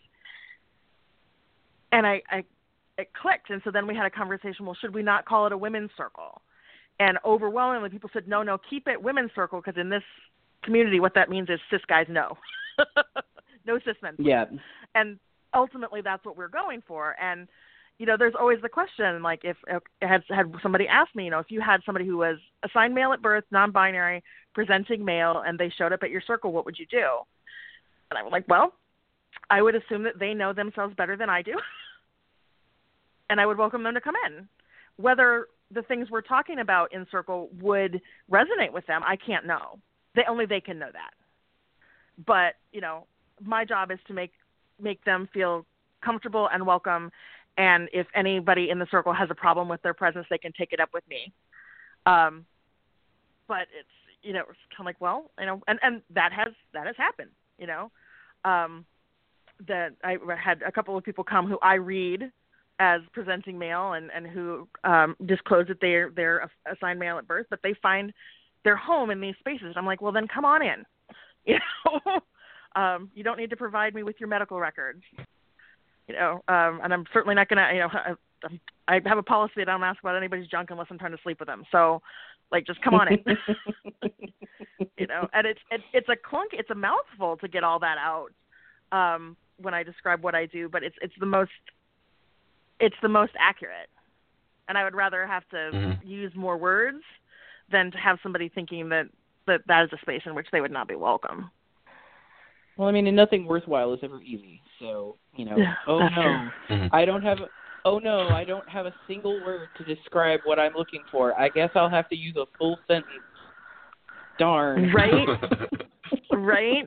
And I, I it clicked, and so then we had a conversation, well, should we not call it a women's circle? And overwhelmingly, people said, no, no, keep it women's circle, because in this community, what that means is cis guys no. No cis men. Yeah. And ultimately, that's what we're going for. And, you know, there's always the question, like, if uh, had, had somebody asked me, you know, if you had somebody who was assigned male at birth, non-binary, presenting male, and they showed up at your circle, what would you do? And I was like, well, I would assume that they know themselves better than I do. And I would welcome them to come in. Whether the things we're talking about in circle would resonate with them, I can't know. They only they can know that. But, you know, my job is to make make them feel comfortable and welcome, and if anybody in the circle has a problem with their presence, they can take it up with me. Um, but it's, you know, it's kind of like, well, you know, and, and that has that has happened, you know. Um, that I had a couple of people come who I read as presenting male and, and who um, disclose that they're, they're assigned male at birth, but they find their home in these spaces. And I'm like, well, then come on in. You know, um, you don't need to provide me with your medical records. You know, um, and I'm certainly not going to, you know, I, I have a policy that I don't ask about anybody's junk unless I'm trying to sleep with them. So, like, just come on in. You know, and it's it, it's a clunk, it's a mouthful to get all that out um, when I describe what I do, but it's it's the most it's the most accurate. And I would rather have to mm-hmm. use more words than to have somebody thinking that, that that is a space in which they would not be welcome. Well, I mean, and nothing worthwhile is ever easy. So, you know, yeah, oh no, mm-hmm. I don't have, oh no, I don't have a single word to describe what I'm looking for. I guess I'll have to use a full sentence. Darn. Right? Right?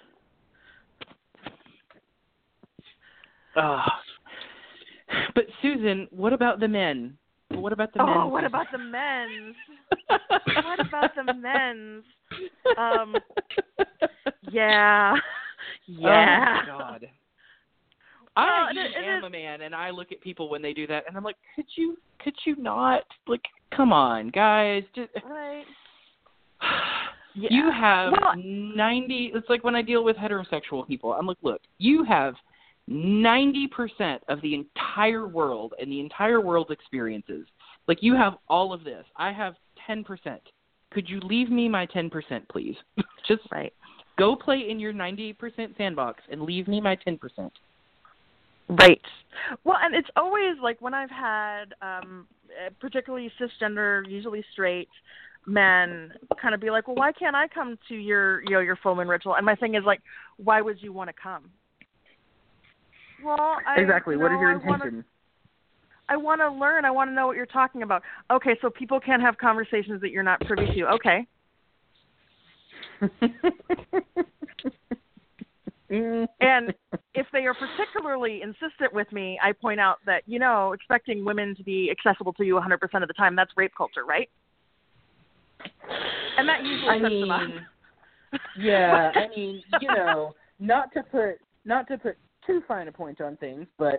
Oh. But Susan, what about the men? What about the men? Oh, what about the men's? What about the men's? Um, yeah, yeah. Oh my God. Well, I it, it am is... a man, and I look at people when they do that, and I'm like, could you, could you not? Like, come on, guys. Just... Right. Yeah. You have well, ninety. It's like when I deal with heterosexual people. I'm like, look, you have ninety percent of the entire world and the entire world's experiences. Like, you have all of this. I have ten percent. Could you leave me my ten percent, please? Just right. go play in your ninety-eight percent sandbox and leave me my ten percent. Right. Well, and it's always like when I've had um, particularly cisgender, usually straight men kind of be like, well, why can't I come to your, you know, your full moon ritual? And my thing is like, why would you want to come? Well, I, exactly. You what know, is your I intention? Wanna, I want to learn. I want to know what you're talking about. Okay, so people can't have conversations that you're not privy to. Okay. And if they are particularly insistent with me, I point out that, you know, expecting women to be accessible to you one hundred percent of the time, that's rape culture, right? And that usually I sets mean, them up. yeah, I mean, you know, not to put not to put too fine a point on things, but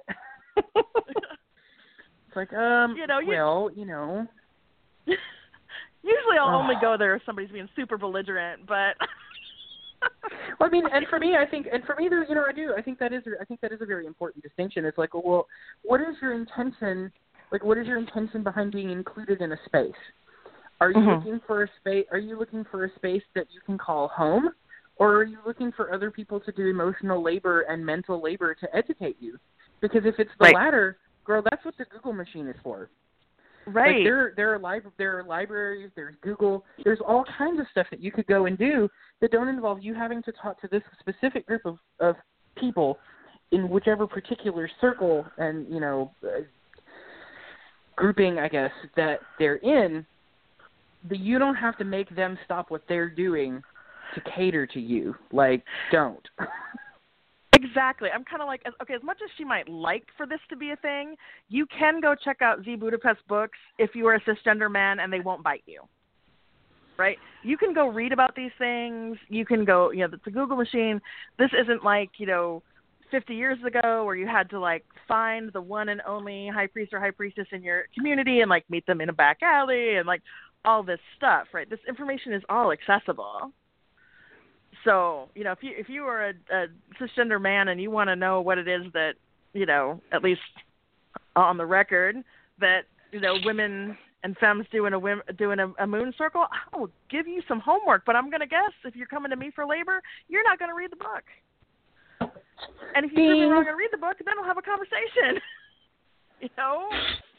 it's like, um, you know, you, well, you know. Usually I'll only go there if somebody's being super belligerent, but. Well, I mean, and for me, I think, and for me, there, you know, I do. I think that is, I think that is a very important distinction. It's like, well, what is your intention? Like, what is your intention behind being included in a space? Are you Mm-hmm. looking for a space? Are you looking for a space that you can call home, or are you looking for other people to do emotional labor and mental labor to educate you? Because if it's the right. latter, girl, that's what the Google machine is for. Right. Like there, there are li- there are libraries. There's Google. There's all kinds of stuff that you could go and do that don't involve you having to talk to this specific group of, of people in whichever particular circle and, you know, uh, grouping, I guess, that they're in. But you don't have to make them stop what they're doing to cater to you. Like, don't. Exactly. I'm kind of like, okay, as much as she might like for this to be a thing, you can go check out Z Budapest books if you are a cisgender man and they won't bite you. Right? You can go read about these things. You can go, you know, it's a Google machine. This isn't like, you know, fifty years ago where you had to, like, find the one and only high priest or high priestess in your community and, like, meet them in a back alley and, like, all this stuff, right? This information is all accessible. So, you know, if you if you are a, a cisgender man and you want to know what it is that, you know, at least on the record, that, you know, women and femmes do in a, doing a, a moon circle, I will give you some homework. But I'm going to guess if you're coming to me for labor, you're not going to read the book. And if you prove me wrong and read the book, then we'll have a conversation. You know?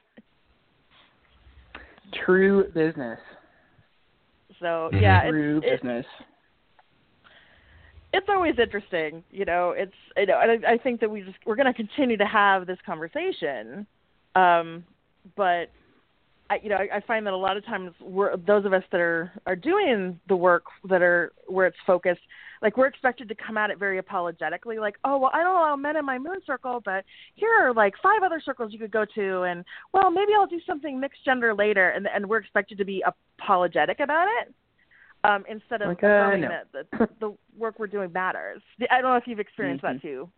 True business. So, yeah. True it's, business. It, it's always interesting, you know. It's, you know, and I, I think that we just we're going to continue to have this conversation, um, but I, you know, I, I find that a lot of times we're those of us that are, are doing the work that are where it's focused, like we're expected to come at it very apologetically, like, oh well, I don't allow men in my moon circle, but here are like five other circles you could go to, and well, maybe I'll do something mixed gender later, and and we're expected to be apologetic about it. Um, instead of like, uh, affirming no. that the, the work we're doing matters. I don't know if you've experienced mm-hmm. that too.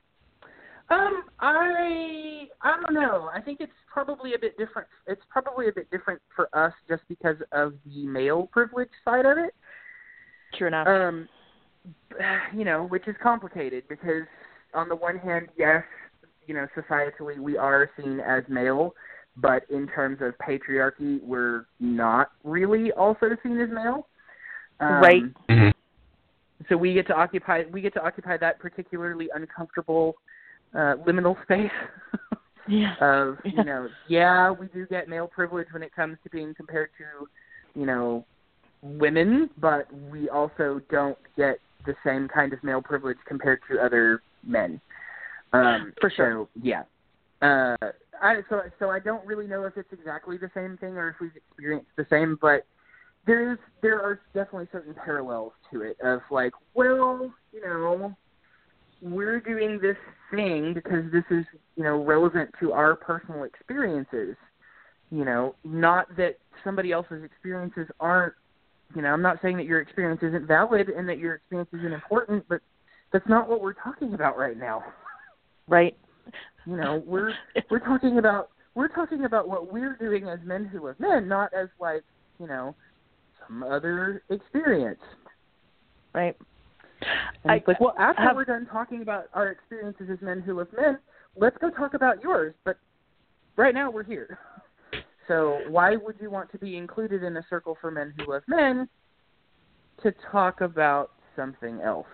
Um, I I don't know. I think it's probably a bit different. It's probably a bit different for us just because of the male privilege side of it. True enough. Um, you know, which is complicated because on the one hand, yes, you know, societally we are seen as male, but in terms of patriarchy, we're not really also seen as male. Um, right. Mm-hmm. So we get to occupy we get to occupy that particularly uncomfortable uh, liminal space yeah. of yeah. you know yeah we do get male privilege when it comes to being compared to you know women, but we also don't get the same kind of male privilege compared to other men. Um, For sure. So, yeah. Uh, I so so I don't really know if it's exactly the same thing or if we've experienced the same, but there's there are definitely certain parallels to it of like, well, you know, we're doing this thing because this is, you know, relevant to our personal experiences. You know, not that somebody else's experiences aren't, you know, I'm not saying that your experience isn't valid and that your experience isn't important, but that's not what we're talking about right now. Right. You know, we're we're talking about we're talking about what we're doing as men who love men, not as like, you know, some other experience. Right. And I, it's like, well, after have, we're done talking about our experiences as men who love men, let's go talk about yours. But right now we're here. So why would you want to be included in a circle for men who love men to talk about something else?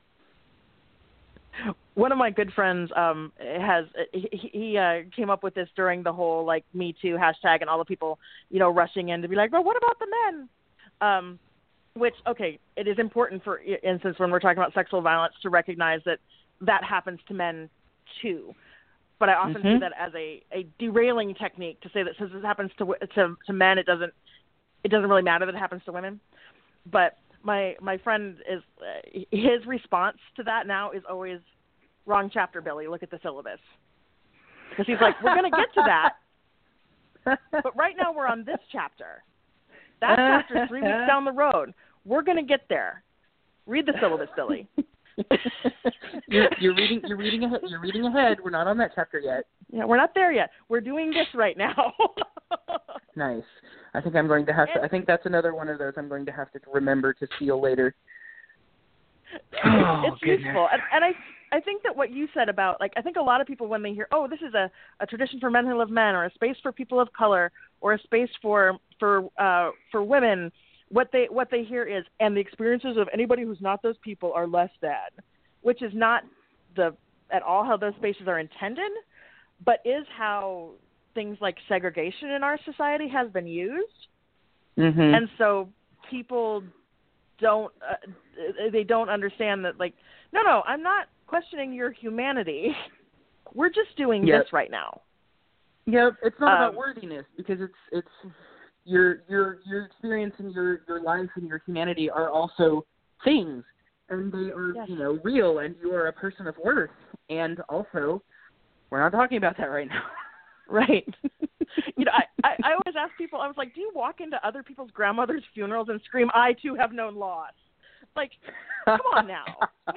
One of my good friends um, has he, he uh, came up with this during the whole like Me Too hashtag and all the people, you know, rushing in to be like, well, what about the men? Um, which, okay, it is important, for instance, when we're talking about sexual violence, to recognize that that happens to men too. But I often mm-hmm. see that as a, a derailing technique to say that since it happens to, to to men, it doesn't it doesn't really matter that it happens to women. But my my friend is uh, his response to that now is always, wrong chapter, Billy. Look at the syllabus. Because he's like, we're going to get to that, but right now we're on this chapter. That chapter's three weeks down the road. We're going to get there. Read the syllabus, Billy. you're, you're reading. You're reading ahead. You're reading ahead. We're not on that chapter yet. Yeah, we're not there yet. We're doing this right now. Nice. I think I'm going to have to. I think that's another one of those I'm going to have to remember to steal later. Oh, it's goodness. Useful, and, and I I think that what you said about, like, I think a lot of people when they hear, oh, this is a, a tradition for men who love men, or a space for people of color, or a space for for uh, for women, what they what they hear is, and the experiences of anybody who's not those people are less than, which is not the at all how those spaces are intended, but is how things like segregation in our society has been used. Mm-hmm. And so people don't uh, they don't understand that, like, no, no, I'm not questioning your humanity. We're just doing yep. this right now. Yep, it's not um, about worthiness, because it's it's your your your experience and your, your life and your humanity are also things, and they are yes. you know real, and you are a person of worth. And also, we're not talking about that right now. Right. You know, I, I, I always ask people, I was like, do you walk into other people's grandmother's funerals and scream, I too have known loss? Like, come on now.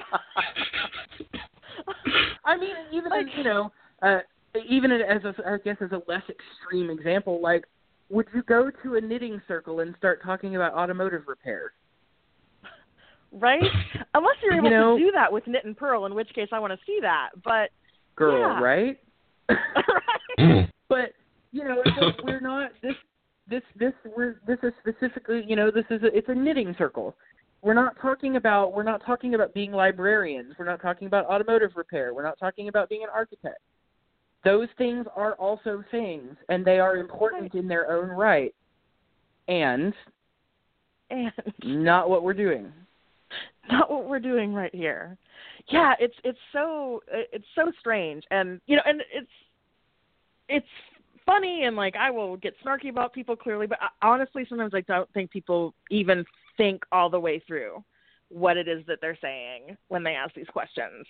I mean, even, like, you know, uh, even as a, I guess as a less extreme example, like, would you go to a knitting circle and start talking about automotive repair? Right? Unless you're able you know, to do that with Knit and Purl, in which case I want to see that. But, girl, yeah. right? Right. But, you know, it's like we're not this this this we're this is specifically, you know, this is a, it's a knitting circle. We're not talking about we're not talking about being librarians. We're not talking about automotive repair. We're not talking about being an architect. Those things are also things, and they are important in their own right. And and not what we're doing. Not what we're doing right here. Yeah, it's it's so it's so strange, and you know, and it's it's funny, and like I will get snarky about people clearly, but honestly, sometimes I don't think people even think all the way through what it is that they're saying when they ask these questions.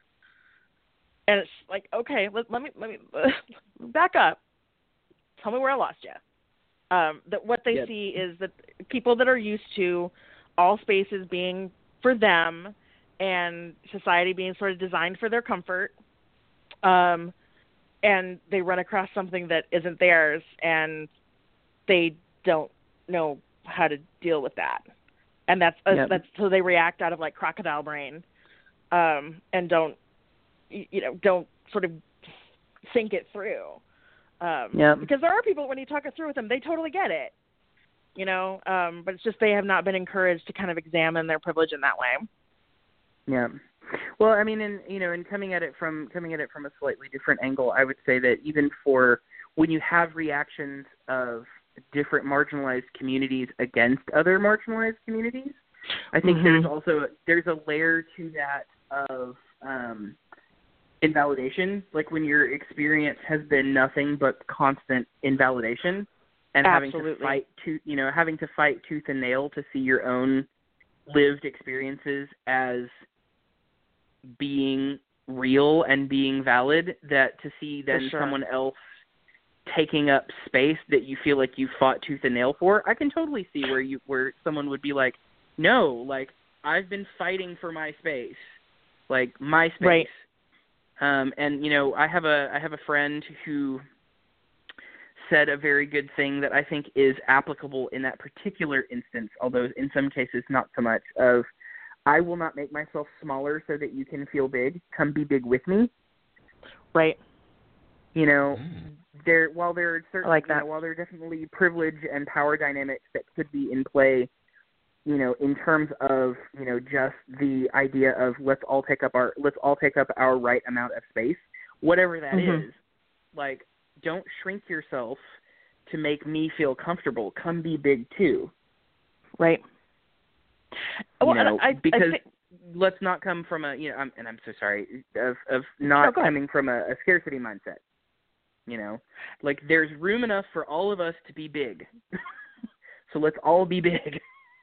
And it's like, okay, let, let me let me back up. Tell me where I lost you. Um, that what they yep. see is that people that are used to all spaces being for them and society being sort of designed for their comfort, um, and they run across something that isn't theirs, and they don't know how to deal with that. And that's, uh, yep. that's so they react out of like crocodile brain, um, and don't, you know, don't sort of think it through. Um, yep. Because there are people, when you talk it through with them, they totally get it, you know, um, but it's just they have not been encouraged to kind of examine their privilege in that way. Yeah. Well, I mean, and you know, and coming at it from coming at it from a slightly different angle, I would say that even for when you have reactions of different marginalized communities against other marginalized communities, I think mm-hmm. there's also there's a layer to that of um, invalidation. Like when your experience has been nothing but constant invalidation, and Absolutely. having to fight to you know having to fight tooth and nail to see your own lived experiences as being real and being valid, that to see then sure. someone else taking up space that you feel like you fought tooth and nail for, I can totally see where you where someone would be like, no, like I've been fighting for my space, like my space. Right. Um, and you know, I have a I have a friend who said a very good thing that I think is applicable in that particular instance, although in some cases not so much, of I will not make myself smaller so that you can feel big. Come be big with me. Right. You know, Mm. there while there are certain, I like you that. know, while there are definitely privilege and power dynamics that could be in play, you know, in terms of, you know, just the idea of let's all take up our let's all take up our right amount of space, whatever that Mhm. is. Like, don't shrink yourself to make me feel comfortable. Come be big too. Right. You Well, know, I, I, because I think, let's not come from a, you know, I'm, and I'm so sorry, of, of not No, go ahead. coming from a, a scarcity mindset. You know, like there's room enough for all of us to be big. So let's all be big.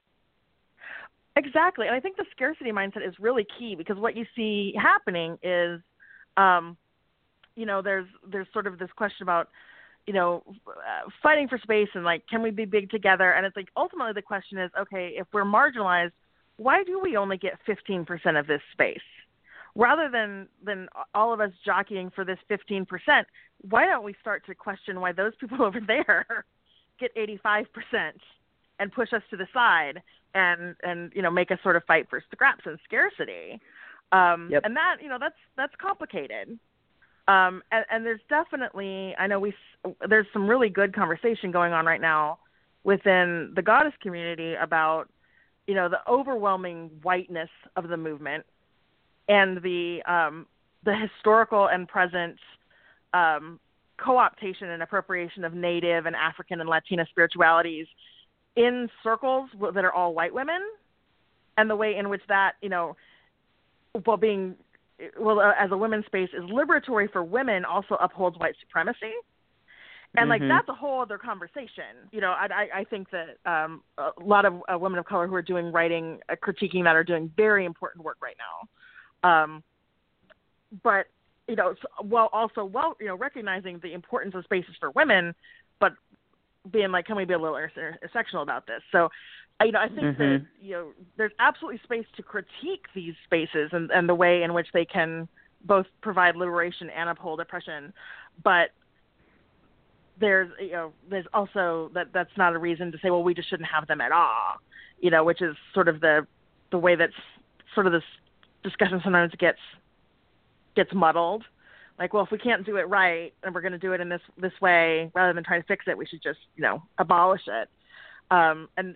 Exactly. And I think the scarcity mindset is really key, because what you see happening is, um, you know, there's there's sort of this question about, you know, uh, fighting for space and, like, can we be big together? And it's like, ultimately the question is, okay, if we're marginalized, why do we only get fifteen percent of this space? Rather than, than all of us jockeying for this fifteen percent, why don't we start to question why those people over there get eighty-five percent and push us to the side and, and you know, make us sort of fight for scraps and scarcity? Um, Yep. And that, you know, that's that's complicated. Um, and, and there's definitely, I know we, there's some really good conversation going on right now within the goddess community about, you know, the overwhelming whiteness of the movement and the um, the historical and present um, co-optation and appropriation of Native and African and Latina spiritualities in circles that are all white women, and the way in which that, you know, while being well, uh, as a women's space, is liberatory for women, also upholds white supremacy. And, like, Mhm. that's a whole other conversation. You know, I, I, I think that um, a lot of uh, women of color who are doing writing, uh, critiquing that, are doing very important work right now. Um, but, you know, so, while also, well, you know, recognizing the importance of spaces for women, but being like, can we be a little intersectional about this? So, you know, I think Mm-hmm. that, you know, there's absolutely space to critique these spaces and, and the way in which they can both provide liberation and uphold oppression. But there's, you know, there's also that that's not a reason to say, well, we just shouldn't have them at all, you know, which is sort of the, the way that sort of this discussion sometimes gets, gets muddled. Like, well, if we can't do it right and we're going to do it in this, this way, rather than trying to fix it, we should just, you know, abolish it. Um, and,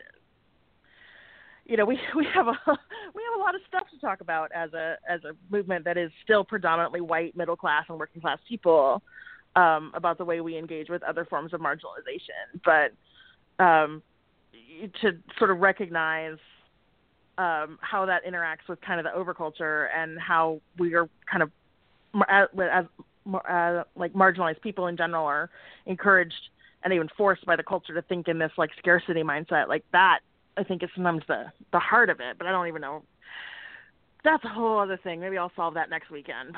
you know, we, we have a we have a lot of stuff to talk about as a as a movement that is still predominantly white, middle class, and working class people, um, about the way we engage with other forms of marginalization. But um, to sort of recognize um, how that interacts with kind of the overculture and how we are kind of as, as uh, like marginalized people in general are encouraged and even forced by the culture to think in this like scarcity mindset, like that. I think is sometimes the, the heart of it, but I don't even know. That's a whole other thing. Maybe I'll solve that next weekend.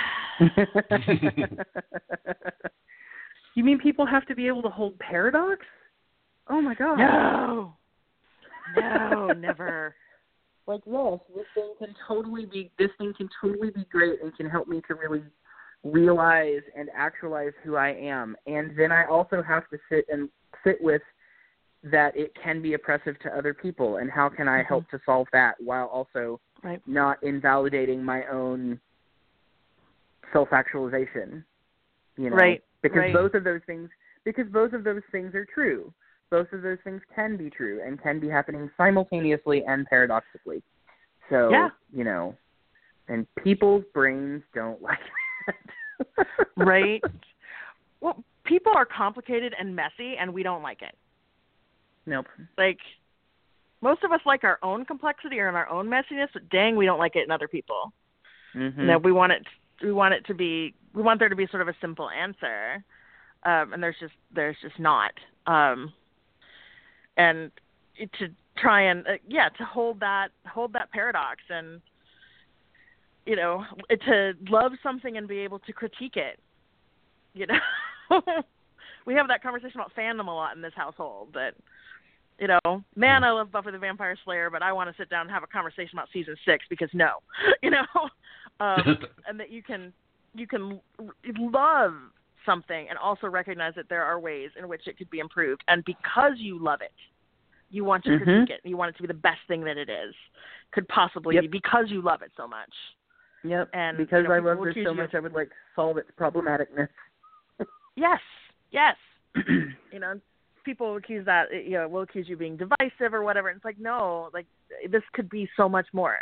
But You mean people have to be able to hold paradox? Oh my god. no, no, never. Like, yes, this thing can totally be, this thing can totally be great and can help me to really realize and actualize who I am. And then I also have to sit and sit with that it can be oppressive to other people, and how can I Mm-hmm. help to solve that while also Right. not invalidating my own self-actualization, you know? Right, Because right. both of those things, because both of those things are true. Both of those things can be true and can be happening simultaneously and paradoxically. So, Yeah. you know, and people's brains don't like that. Right. Well, people are complicated and messy, and we don't like it. Nope. Like, most of us like our own complexity or in our own messiness, but dang, we don't like it in other people. Mm-hmm. You know, we want it. We want it to be. We want there to be sort of a simple answer, um, and there's just there's just not. Um, and to try and uh, yeah, to hold that hold that paradox, and you know, to love something and be able to critique it. You know, we have that conversation about fandom a lot in this household. That. You know, man, I love Buffy the Vampire Slayer, but I want to sit down and have a conversation about season six because no, you know, um, and that you can you can love something and also recognize that there are ways in which it could be improved. And because you love it, you want to mm-hmm. critique it. You want it to be the best thing that it is, could possibly yep. be, because you love it so much. Yep. And because you know, I love will this so you much, of, I would like solve its problematicness. yes, yes. You know, people accuse that, you know, will accuse you of being divisive or whatever. And it's like, no, like this could be so much more.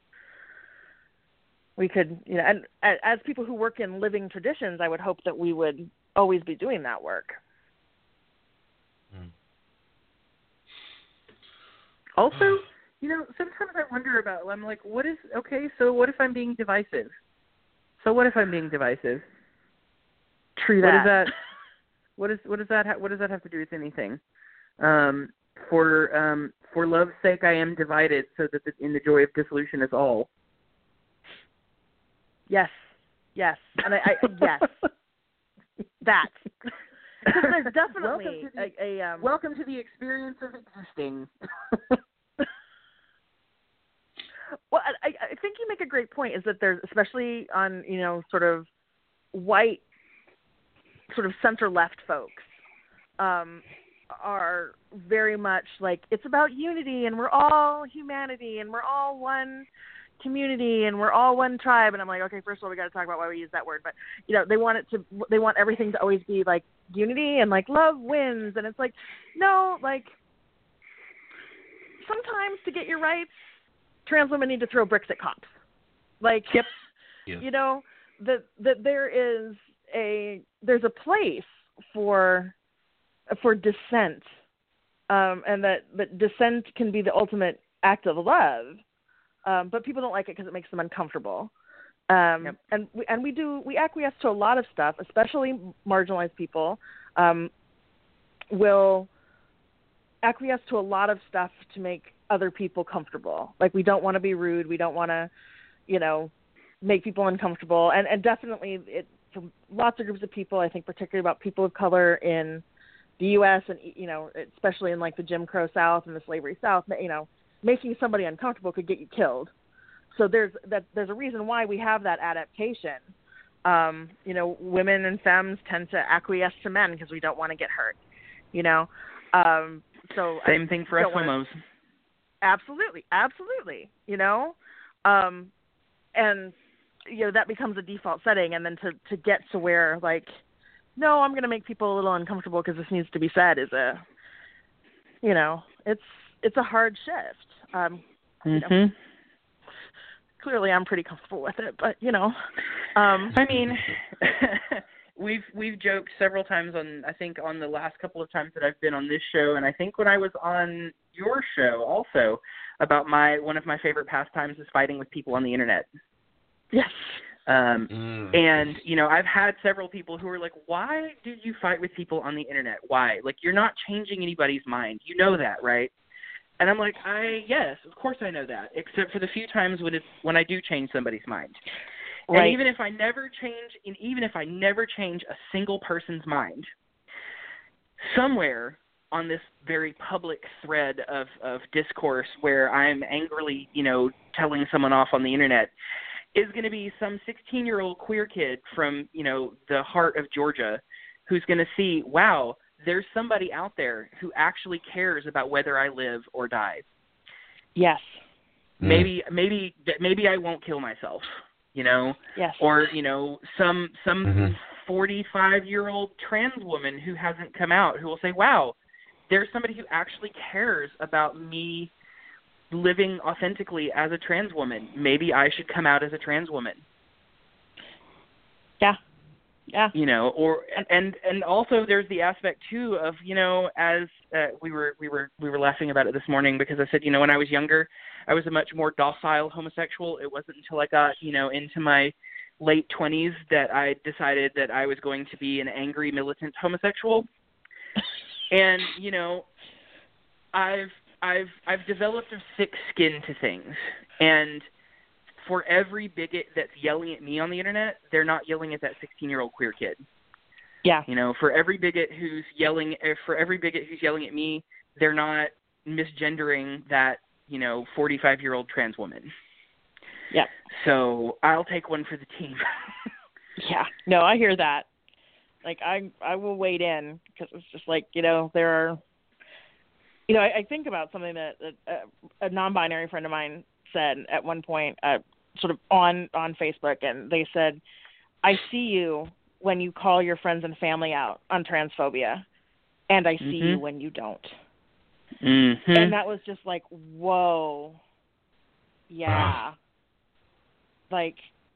We could, you know, and as people who work in living traditions, I would hope that we would always be doing that work. Mm. Also, you know, sometimes I wonder about, I'm like, what is, okay, so what if I'm being divisive? So what if I'm being divisive? True that. What is that? What is what does that ha- what does that have to do with anything? Um, for um, for love's sake, I am divided, so that the, in the joy of dissolution is all. Yes, yes, and I, I yes, that. Because there's definitely welcome to the, a, a um, welcome to the experience of existing. Well, I, I think you make a great point. Is that there's, especially on, you know, sort of white, sort of center left folks, um, are very much like, it's about unity and we're all humanity and we're all one community and we're all one tribe. And I'm like, okay, first of all, we got to talk about why we use that word. But, you know, they want it to, they want everything to always be like unity and like love wins. And it's like, no, like sometimes to get your rights, trans women need to throw bricks at cops. Like, yep. Yeah. You know, that that there is a there's a place for for dissent, um, and that, that dissent can be the ultimate act of love, um, but people don't like it because it makes them uncomfortable. Um, yep. And we and we do we acquiesce to a lot of stuff, especially marginalized people. Um, will acquiesce to a lot of stuff to make other people comfortable. Like, we don't want to be rude. We don't want to, you know, make people uncomfortable. And, and definitely it, for lots of groups of people, I think particularly about people of color in the U S and, you know, especially in like the Jim Crow South and the slavery South, you know, making somebody uncomfortable could get you killed. So there's that, there's a reason why we have that adaptation. Um, you know, women and femmes tend to acquiesce to men because we don't want to get hurt, you know? Um, so Same I thing for us homos. Absolutely, absolutely. You know, um, and you know that becomes a default setting, and then to, to get to where like, no, I'm going to make people a little uncomfortable because this needs to be said is a, you know, it's it's a hard shift. Um, mm-hmm. you know, clearly, I'm pretty comfortable with it, but you know, um, I mean. We've we've joked several times on I think on the last couple of times that I've been on this show, and I think when I was on your show also, about my one of my favorite pastimes is fighting with people on the internet. Yes. Um, mm. And you know, I've had several people who are like, "Why do you fight with people on the internet? Why? Like, you're not changing anybody's mind. You know that, right?" And I'm like, "I yes, of course I know that. Except for the few times when it's when I do change somebody's mind." Right. And even if I never change, and even if I never change a single person's mind, somewhere on this very public thread of, of discourse where I'm angrily, you know, telling someone off on the internet, is going to be some sixteen-year-old queer kid from, you know, the heart of Georgia who's going to see, wow, there's somebody out there who actually cares about whether I live or die. Yes. Maybe, maybe, maybe I won't kill myself. You know, yes. Or, you know, some some mm-hmm. forty-five-year-old trans woman who hasn't come out who will say, wow, there's somebody who actually cares about me living authentically as a trans woman. Maybe I should come out as a trans woman. Yeah. Yeah. You know, or and and also there's the aspect too of, you know, as uh, we were we were we were laughing about it this morning because I said, you know, when I was younger, I was a much more docile homosexual. It wasn't until I got, you know, into my late twenties that I decided that I was going to be an angry militant homosexual. And, you know, I've I've I've developed a thick skin to things, and for every bigot that's yelling at me on the internet, they're not yelling at that sixteen-year-old queer kid. Yeah. You know, for every bigot who's yelling, for every bigot who's yelling at me, they're not misgendering that, you know, forty-five-year-old trans woman. Yeah. So I'll take one for the team. Yeah. No, I hear that. Like, I I will wade in because it's just like, you know, there are, you know, I, I think about something that, that a, a non-binary friend of mine said at one point, uh, sort of on, on Facebook, and they said, I see you when you call your friends and family out on transphobia, and I see mm-hmm. you when you don't. Mm-hmm. And that was just like, whoa, yeah. Like,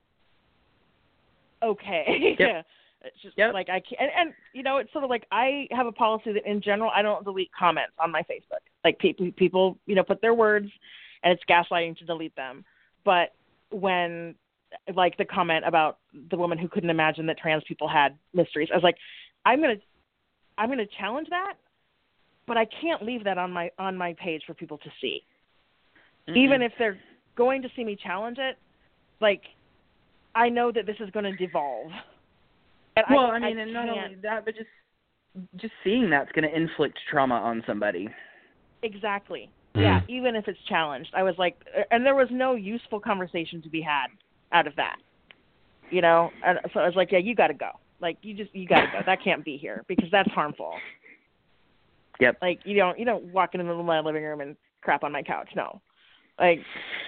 okay. Yep. It's just yep. like I can't, and, and you know, it's sort of like I have a policy that in general I don't delete comments on my Facebook. Like people, people, you know, put their words, and it's gaslighting to delete them. But when, like the comment about the woman who couldn't imagine that trans people had mysteries, I was like, I'm gonna, I'm gonna challenge that, but I can't leave that on my on my page for people to see, mm-hmm. even if they're going to see me challenge it. Like, I know that this is going to devolve. And well, I, I mean, I and not can't... only that, but just just seeing that's going to inflict trauma on somebody. Exactly. Mm. Yeah, even if it's challenged. I was like, and there was no useful conversation to be had out of that. You know, and so I was like, yeah, you got to go. Like, you just, you got to go. That can't be here because that's harmful. Yep. Like, you don't, you don't walk into my living room and crap on my couch. No. Like,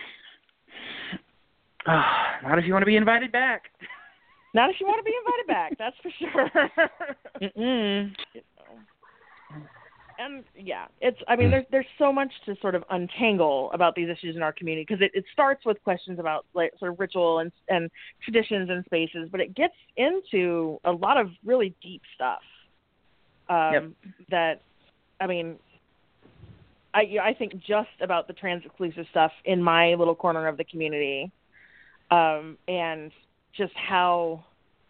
oh, not if you want to be invited back. Not if you want to be invited back, that's for sure. Mm-mm. You know. And yeah, it's. I mean, there's there's so much to sort of untangle about these issues in our community because it, it starts with questions about like sort of ritual and and traditions and spaces, but it gets into a lot of really deep stuff. Um, yep. That, I mean, I I think just about the trans exclusive stuff in my little corner of the community, um, and just how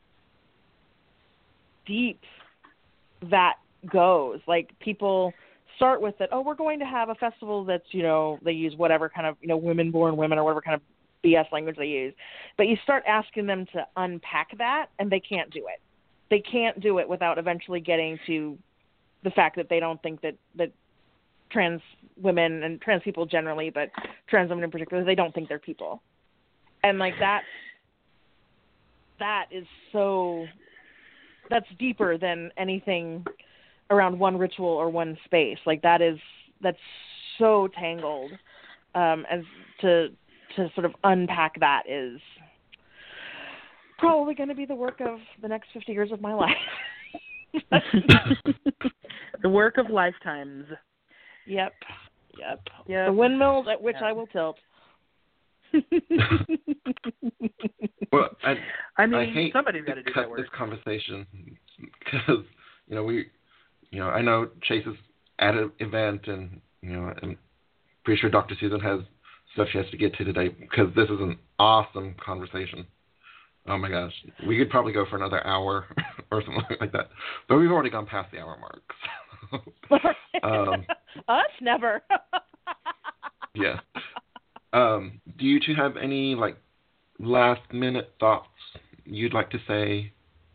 deep that goes. Like, people start with it, oh, we're going to have a festival that's, you know, they use whatever kind of, you know, women-born women or whatever kind of B S language they use. But you start asking them to unpack that, and they can't do it. They can't do it without eventually getting to the fact that they don't think that, that trans women and trans people generally, but trans women in particular, they don't think they're people. And, like, that that is so, that's deeper than anything around one ritual or one space. Like, that is, that's so tangled. Um, as to, to sort of unpack that is probably going to be the work of the next fifty years of my life. The work of lifetimes. Yep. Yep. Yep. The windmills at which I will tilt. Well, I, I mean, I hate somebody's got to to do cut that work. this conversation because, you know, we, you know, I know Chase is at an event, and you know, I'm pretty sure Doctor Susan has stuff she has to get to today because this is an awesome conversation. Oh my gosh, we could probably go for another hour or something like that, but we've already gone past the hour mark. So. um, Us never. Yeah. Um, do you two have any like last minute thoughts you'd like to say?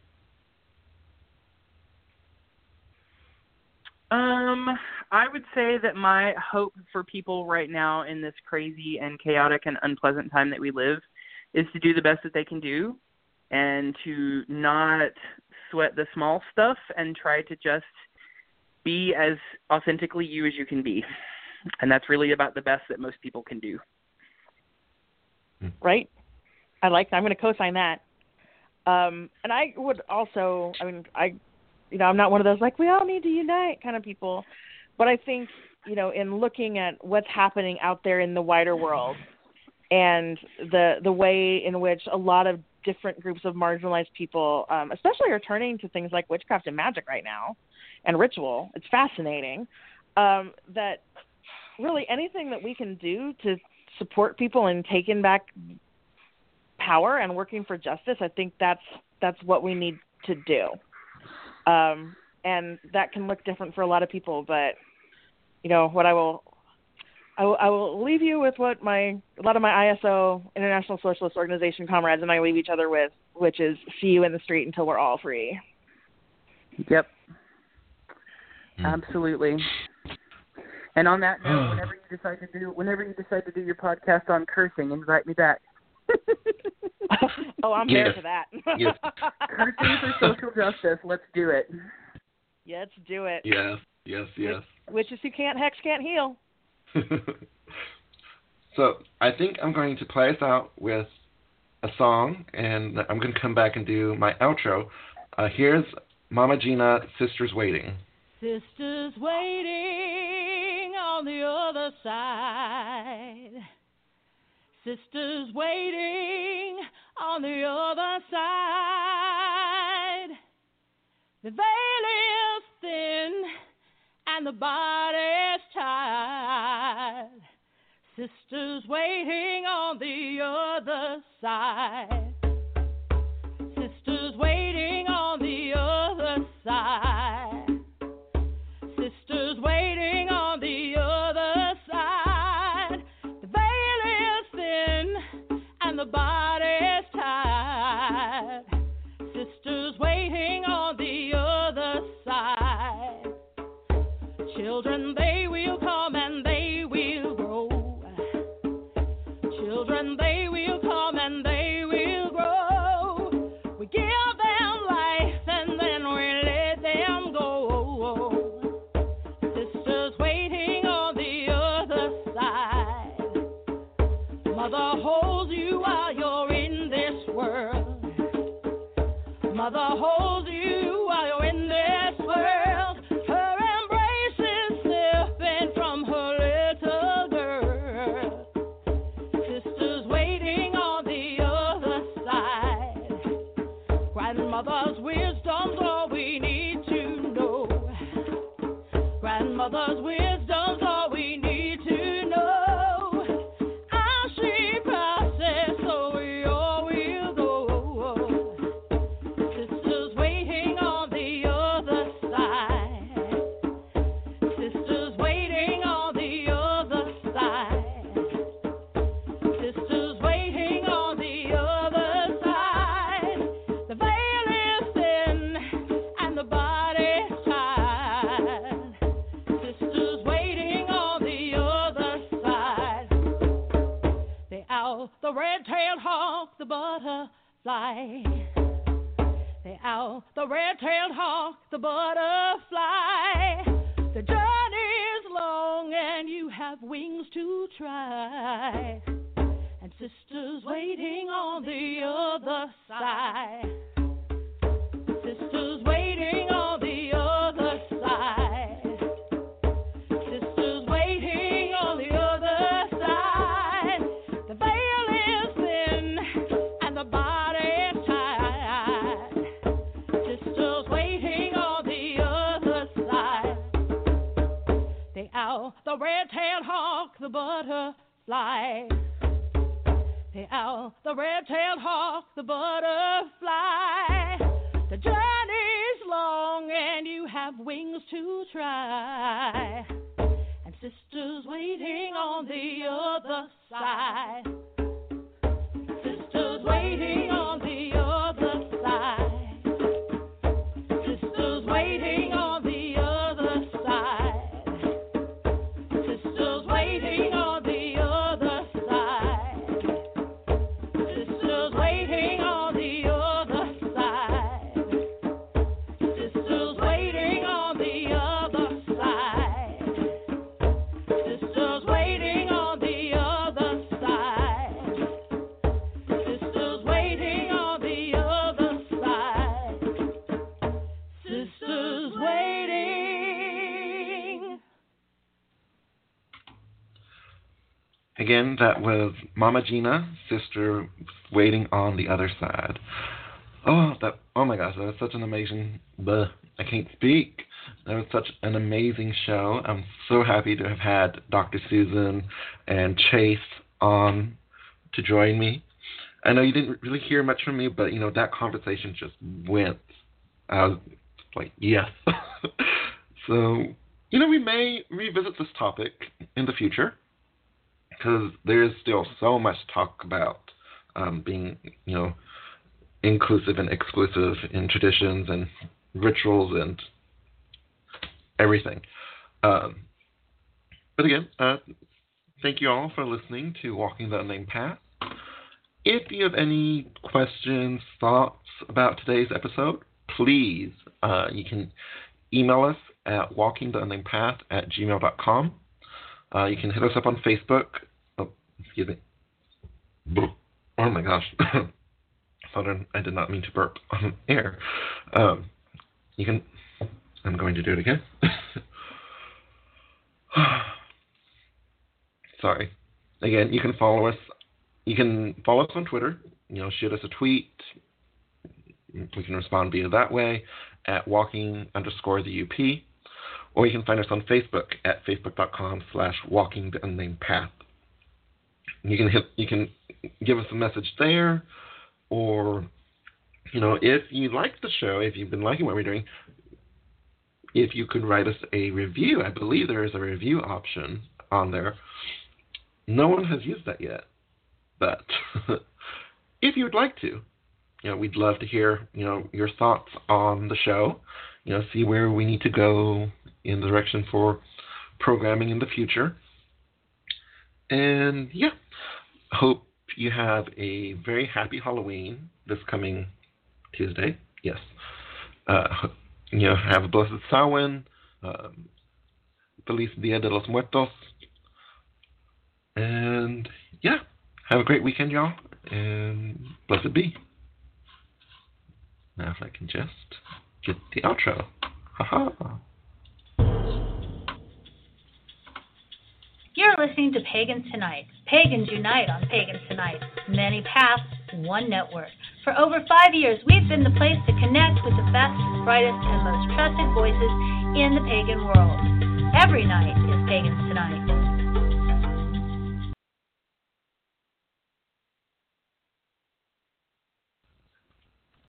Um, I would say that my hope for people right now in this crazy and chaotic and unpleasant time that we live is to do the best that they can do and to not sweat the small stuff and try to just be as authentically you as you can be. And that's really about the best that most people can do. Right. I like that. I'm going to co-sign that. Um, and I would also, I mean, I, you know, I'm not one of those like, we all need to unite kind of people. But I think, you know, in looking at what's happening out there in the wider world and the the way in which a lot of different groups of marginalized people, um, especially are turning to things like witchcraft and magic right now and ritual, it's fascinating, um, that really anything that we can do to support people in taking back power and working for justice, I think that's that's what we need to do. Um, and that can look different for a lot of people, but you know what I will, I will, I will leave you with what my a lot of my I S O, International Socialist Organization comrades, and I leave each other with, which is see you in the street until we're all free. Yep. Mm. Absolutely. And on that note, whenever you decide to do, whenever you decide to do your podcast on cursing, invite me back. Oh, I'm yes. there for that. Yes. Courtesy for social justice. Let's do it. Let's do it. Yes, yes, yes. Witches who can't hex can't heal. So I think I'm going to play us out with a song, and I'm going to come back and do my outro. Uh, here's Mama Gina, Sisters Waiting. Sisters waiting on the other side. Sisters waiting on the other side. The veil is thin and the body's tired. Sisters waiting on the other side. Sisters waiting on the other side. Sisters waiting on the other side. The veil is thin and the body's tired. Sisters waiting on the other side. Children, they will come and they will grow. Children, they will come and they will grow. We give them life and then we let them go. Sisters waiting on the other side. Mother holds you while you're in this world. Mother holds you while you're in this world. Her embrace is slipping from her little girl. Sisters waiting on the other side. Grandmother's wisdom's all we need to know. Grandmother's wisdom's all we need to know. As she passes, so we all will go. Sisters waiting on the other side. Sisters waiting on the other side. Sisters waiting on the other side. The veil is thin and the body's tired. Sisters waiting on the other side. The owl, the red-tailed hawk, the butterfly. The owl, the red-tailed hawk, the butterfly. The journey's long and you have wings to try. And sisters waiting on the other side. Sisters waiting on the other side. Sisters waiting on the other side. The veil is thin and the body's tired. Sisters waiting on the other side. The owl, the red-tailed hawk, the butterfly. The owl, the red-tailed hawk, the butterfly. The journey's long and you have wings to try. And sisters waiting on the other side. Sisters waiting on the other side. Sisters waiting on the other side. Sisters waiting on the other side. Sisters waiting on the other side. Sisters waiting on the other side. Sisters waiting on the other side. Sisters waiting on the other side. Sisters waiting. Again, that was Mama Gina, Sister Waiting on the Other Side. Oh, that! Oh my gosh, that was such an amazing. Bleh, I can't speak. That was such an amazing show. I'm so happy to have had Doctor Susan and Chase on to join me. I know you didn't really hear much from me, but you know that conversation just went. I was like, yes. So, you know, we may revisit this topic in the future because there is still so much to talk about um, being, you know, inclusive and exclusive in traditions and rituals and everything. Um, but again, uh, thank you all for listening to Walking the Unnamed Path. if you have any questions, thoughts about today's episode, please, uh, you can email us at walking the unnamed path at gmail dot com. Uh, you can hit us up on Facebook. Oh, excuse me. Oh my gosh. I did not mean to burp on air. Um, you can, I'm going to do it again. Sorry. Again, you can follow us. You can follow us on Twitter. You know, shoot us a tweet. We can respond via that way at walking underscore the U P. Or you can find us on Facebook at facebook.com slash walking the unnamed path. You can hit, you can give us a message there. Or, you know, if you like the show, if you've been liking what we're doing, if you could write us a review. I believe there is a review option on there. No one has used that yet. But if you would like to, you know, we'd love to hear, you know, your thoughts on the show. You know, see where we need to go in the direction for programming in the future. And, yeah, hope you have a very happy Halloween this coming Tuesday. Yes. Uh, you know, have a blessed Samhain. Um, Feliz Dia de los Muertos. And, yeah, have a great weekend, y'all. And blessed be. Now if I can just get the outro. Ha-ha. You're listening to Pagans Tonight. Pagans unite on Pagans Tonight. Many paths, one network. For over five years, we've been the place to connect with the best, brightest, and most trusted voices in the pagan world. Every night is Pagans Tonight.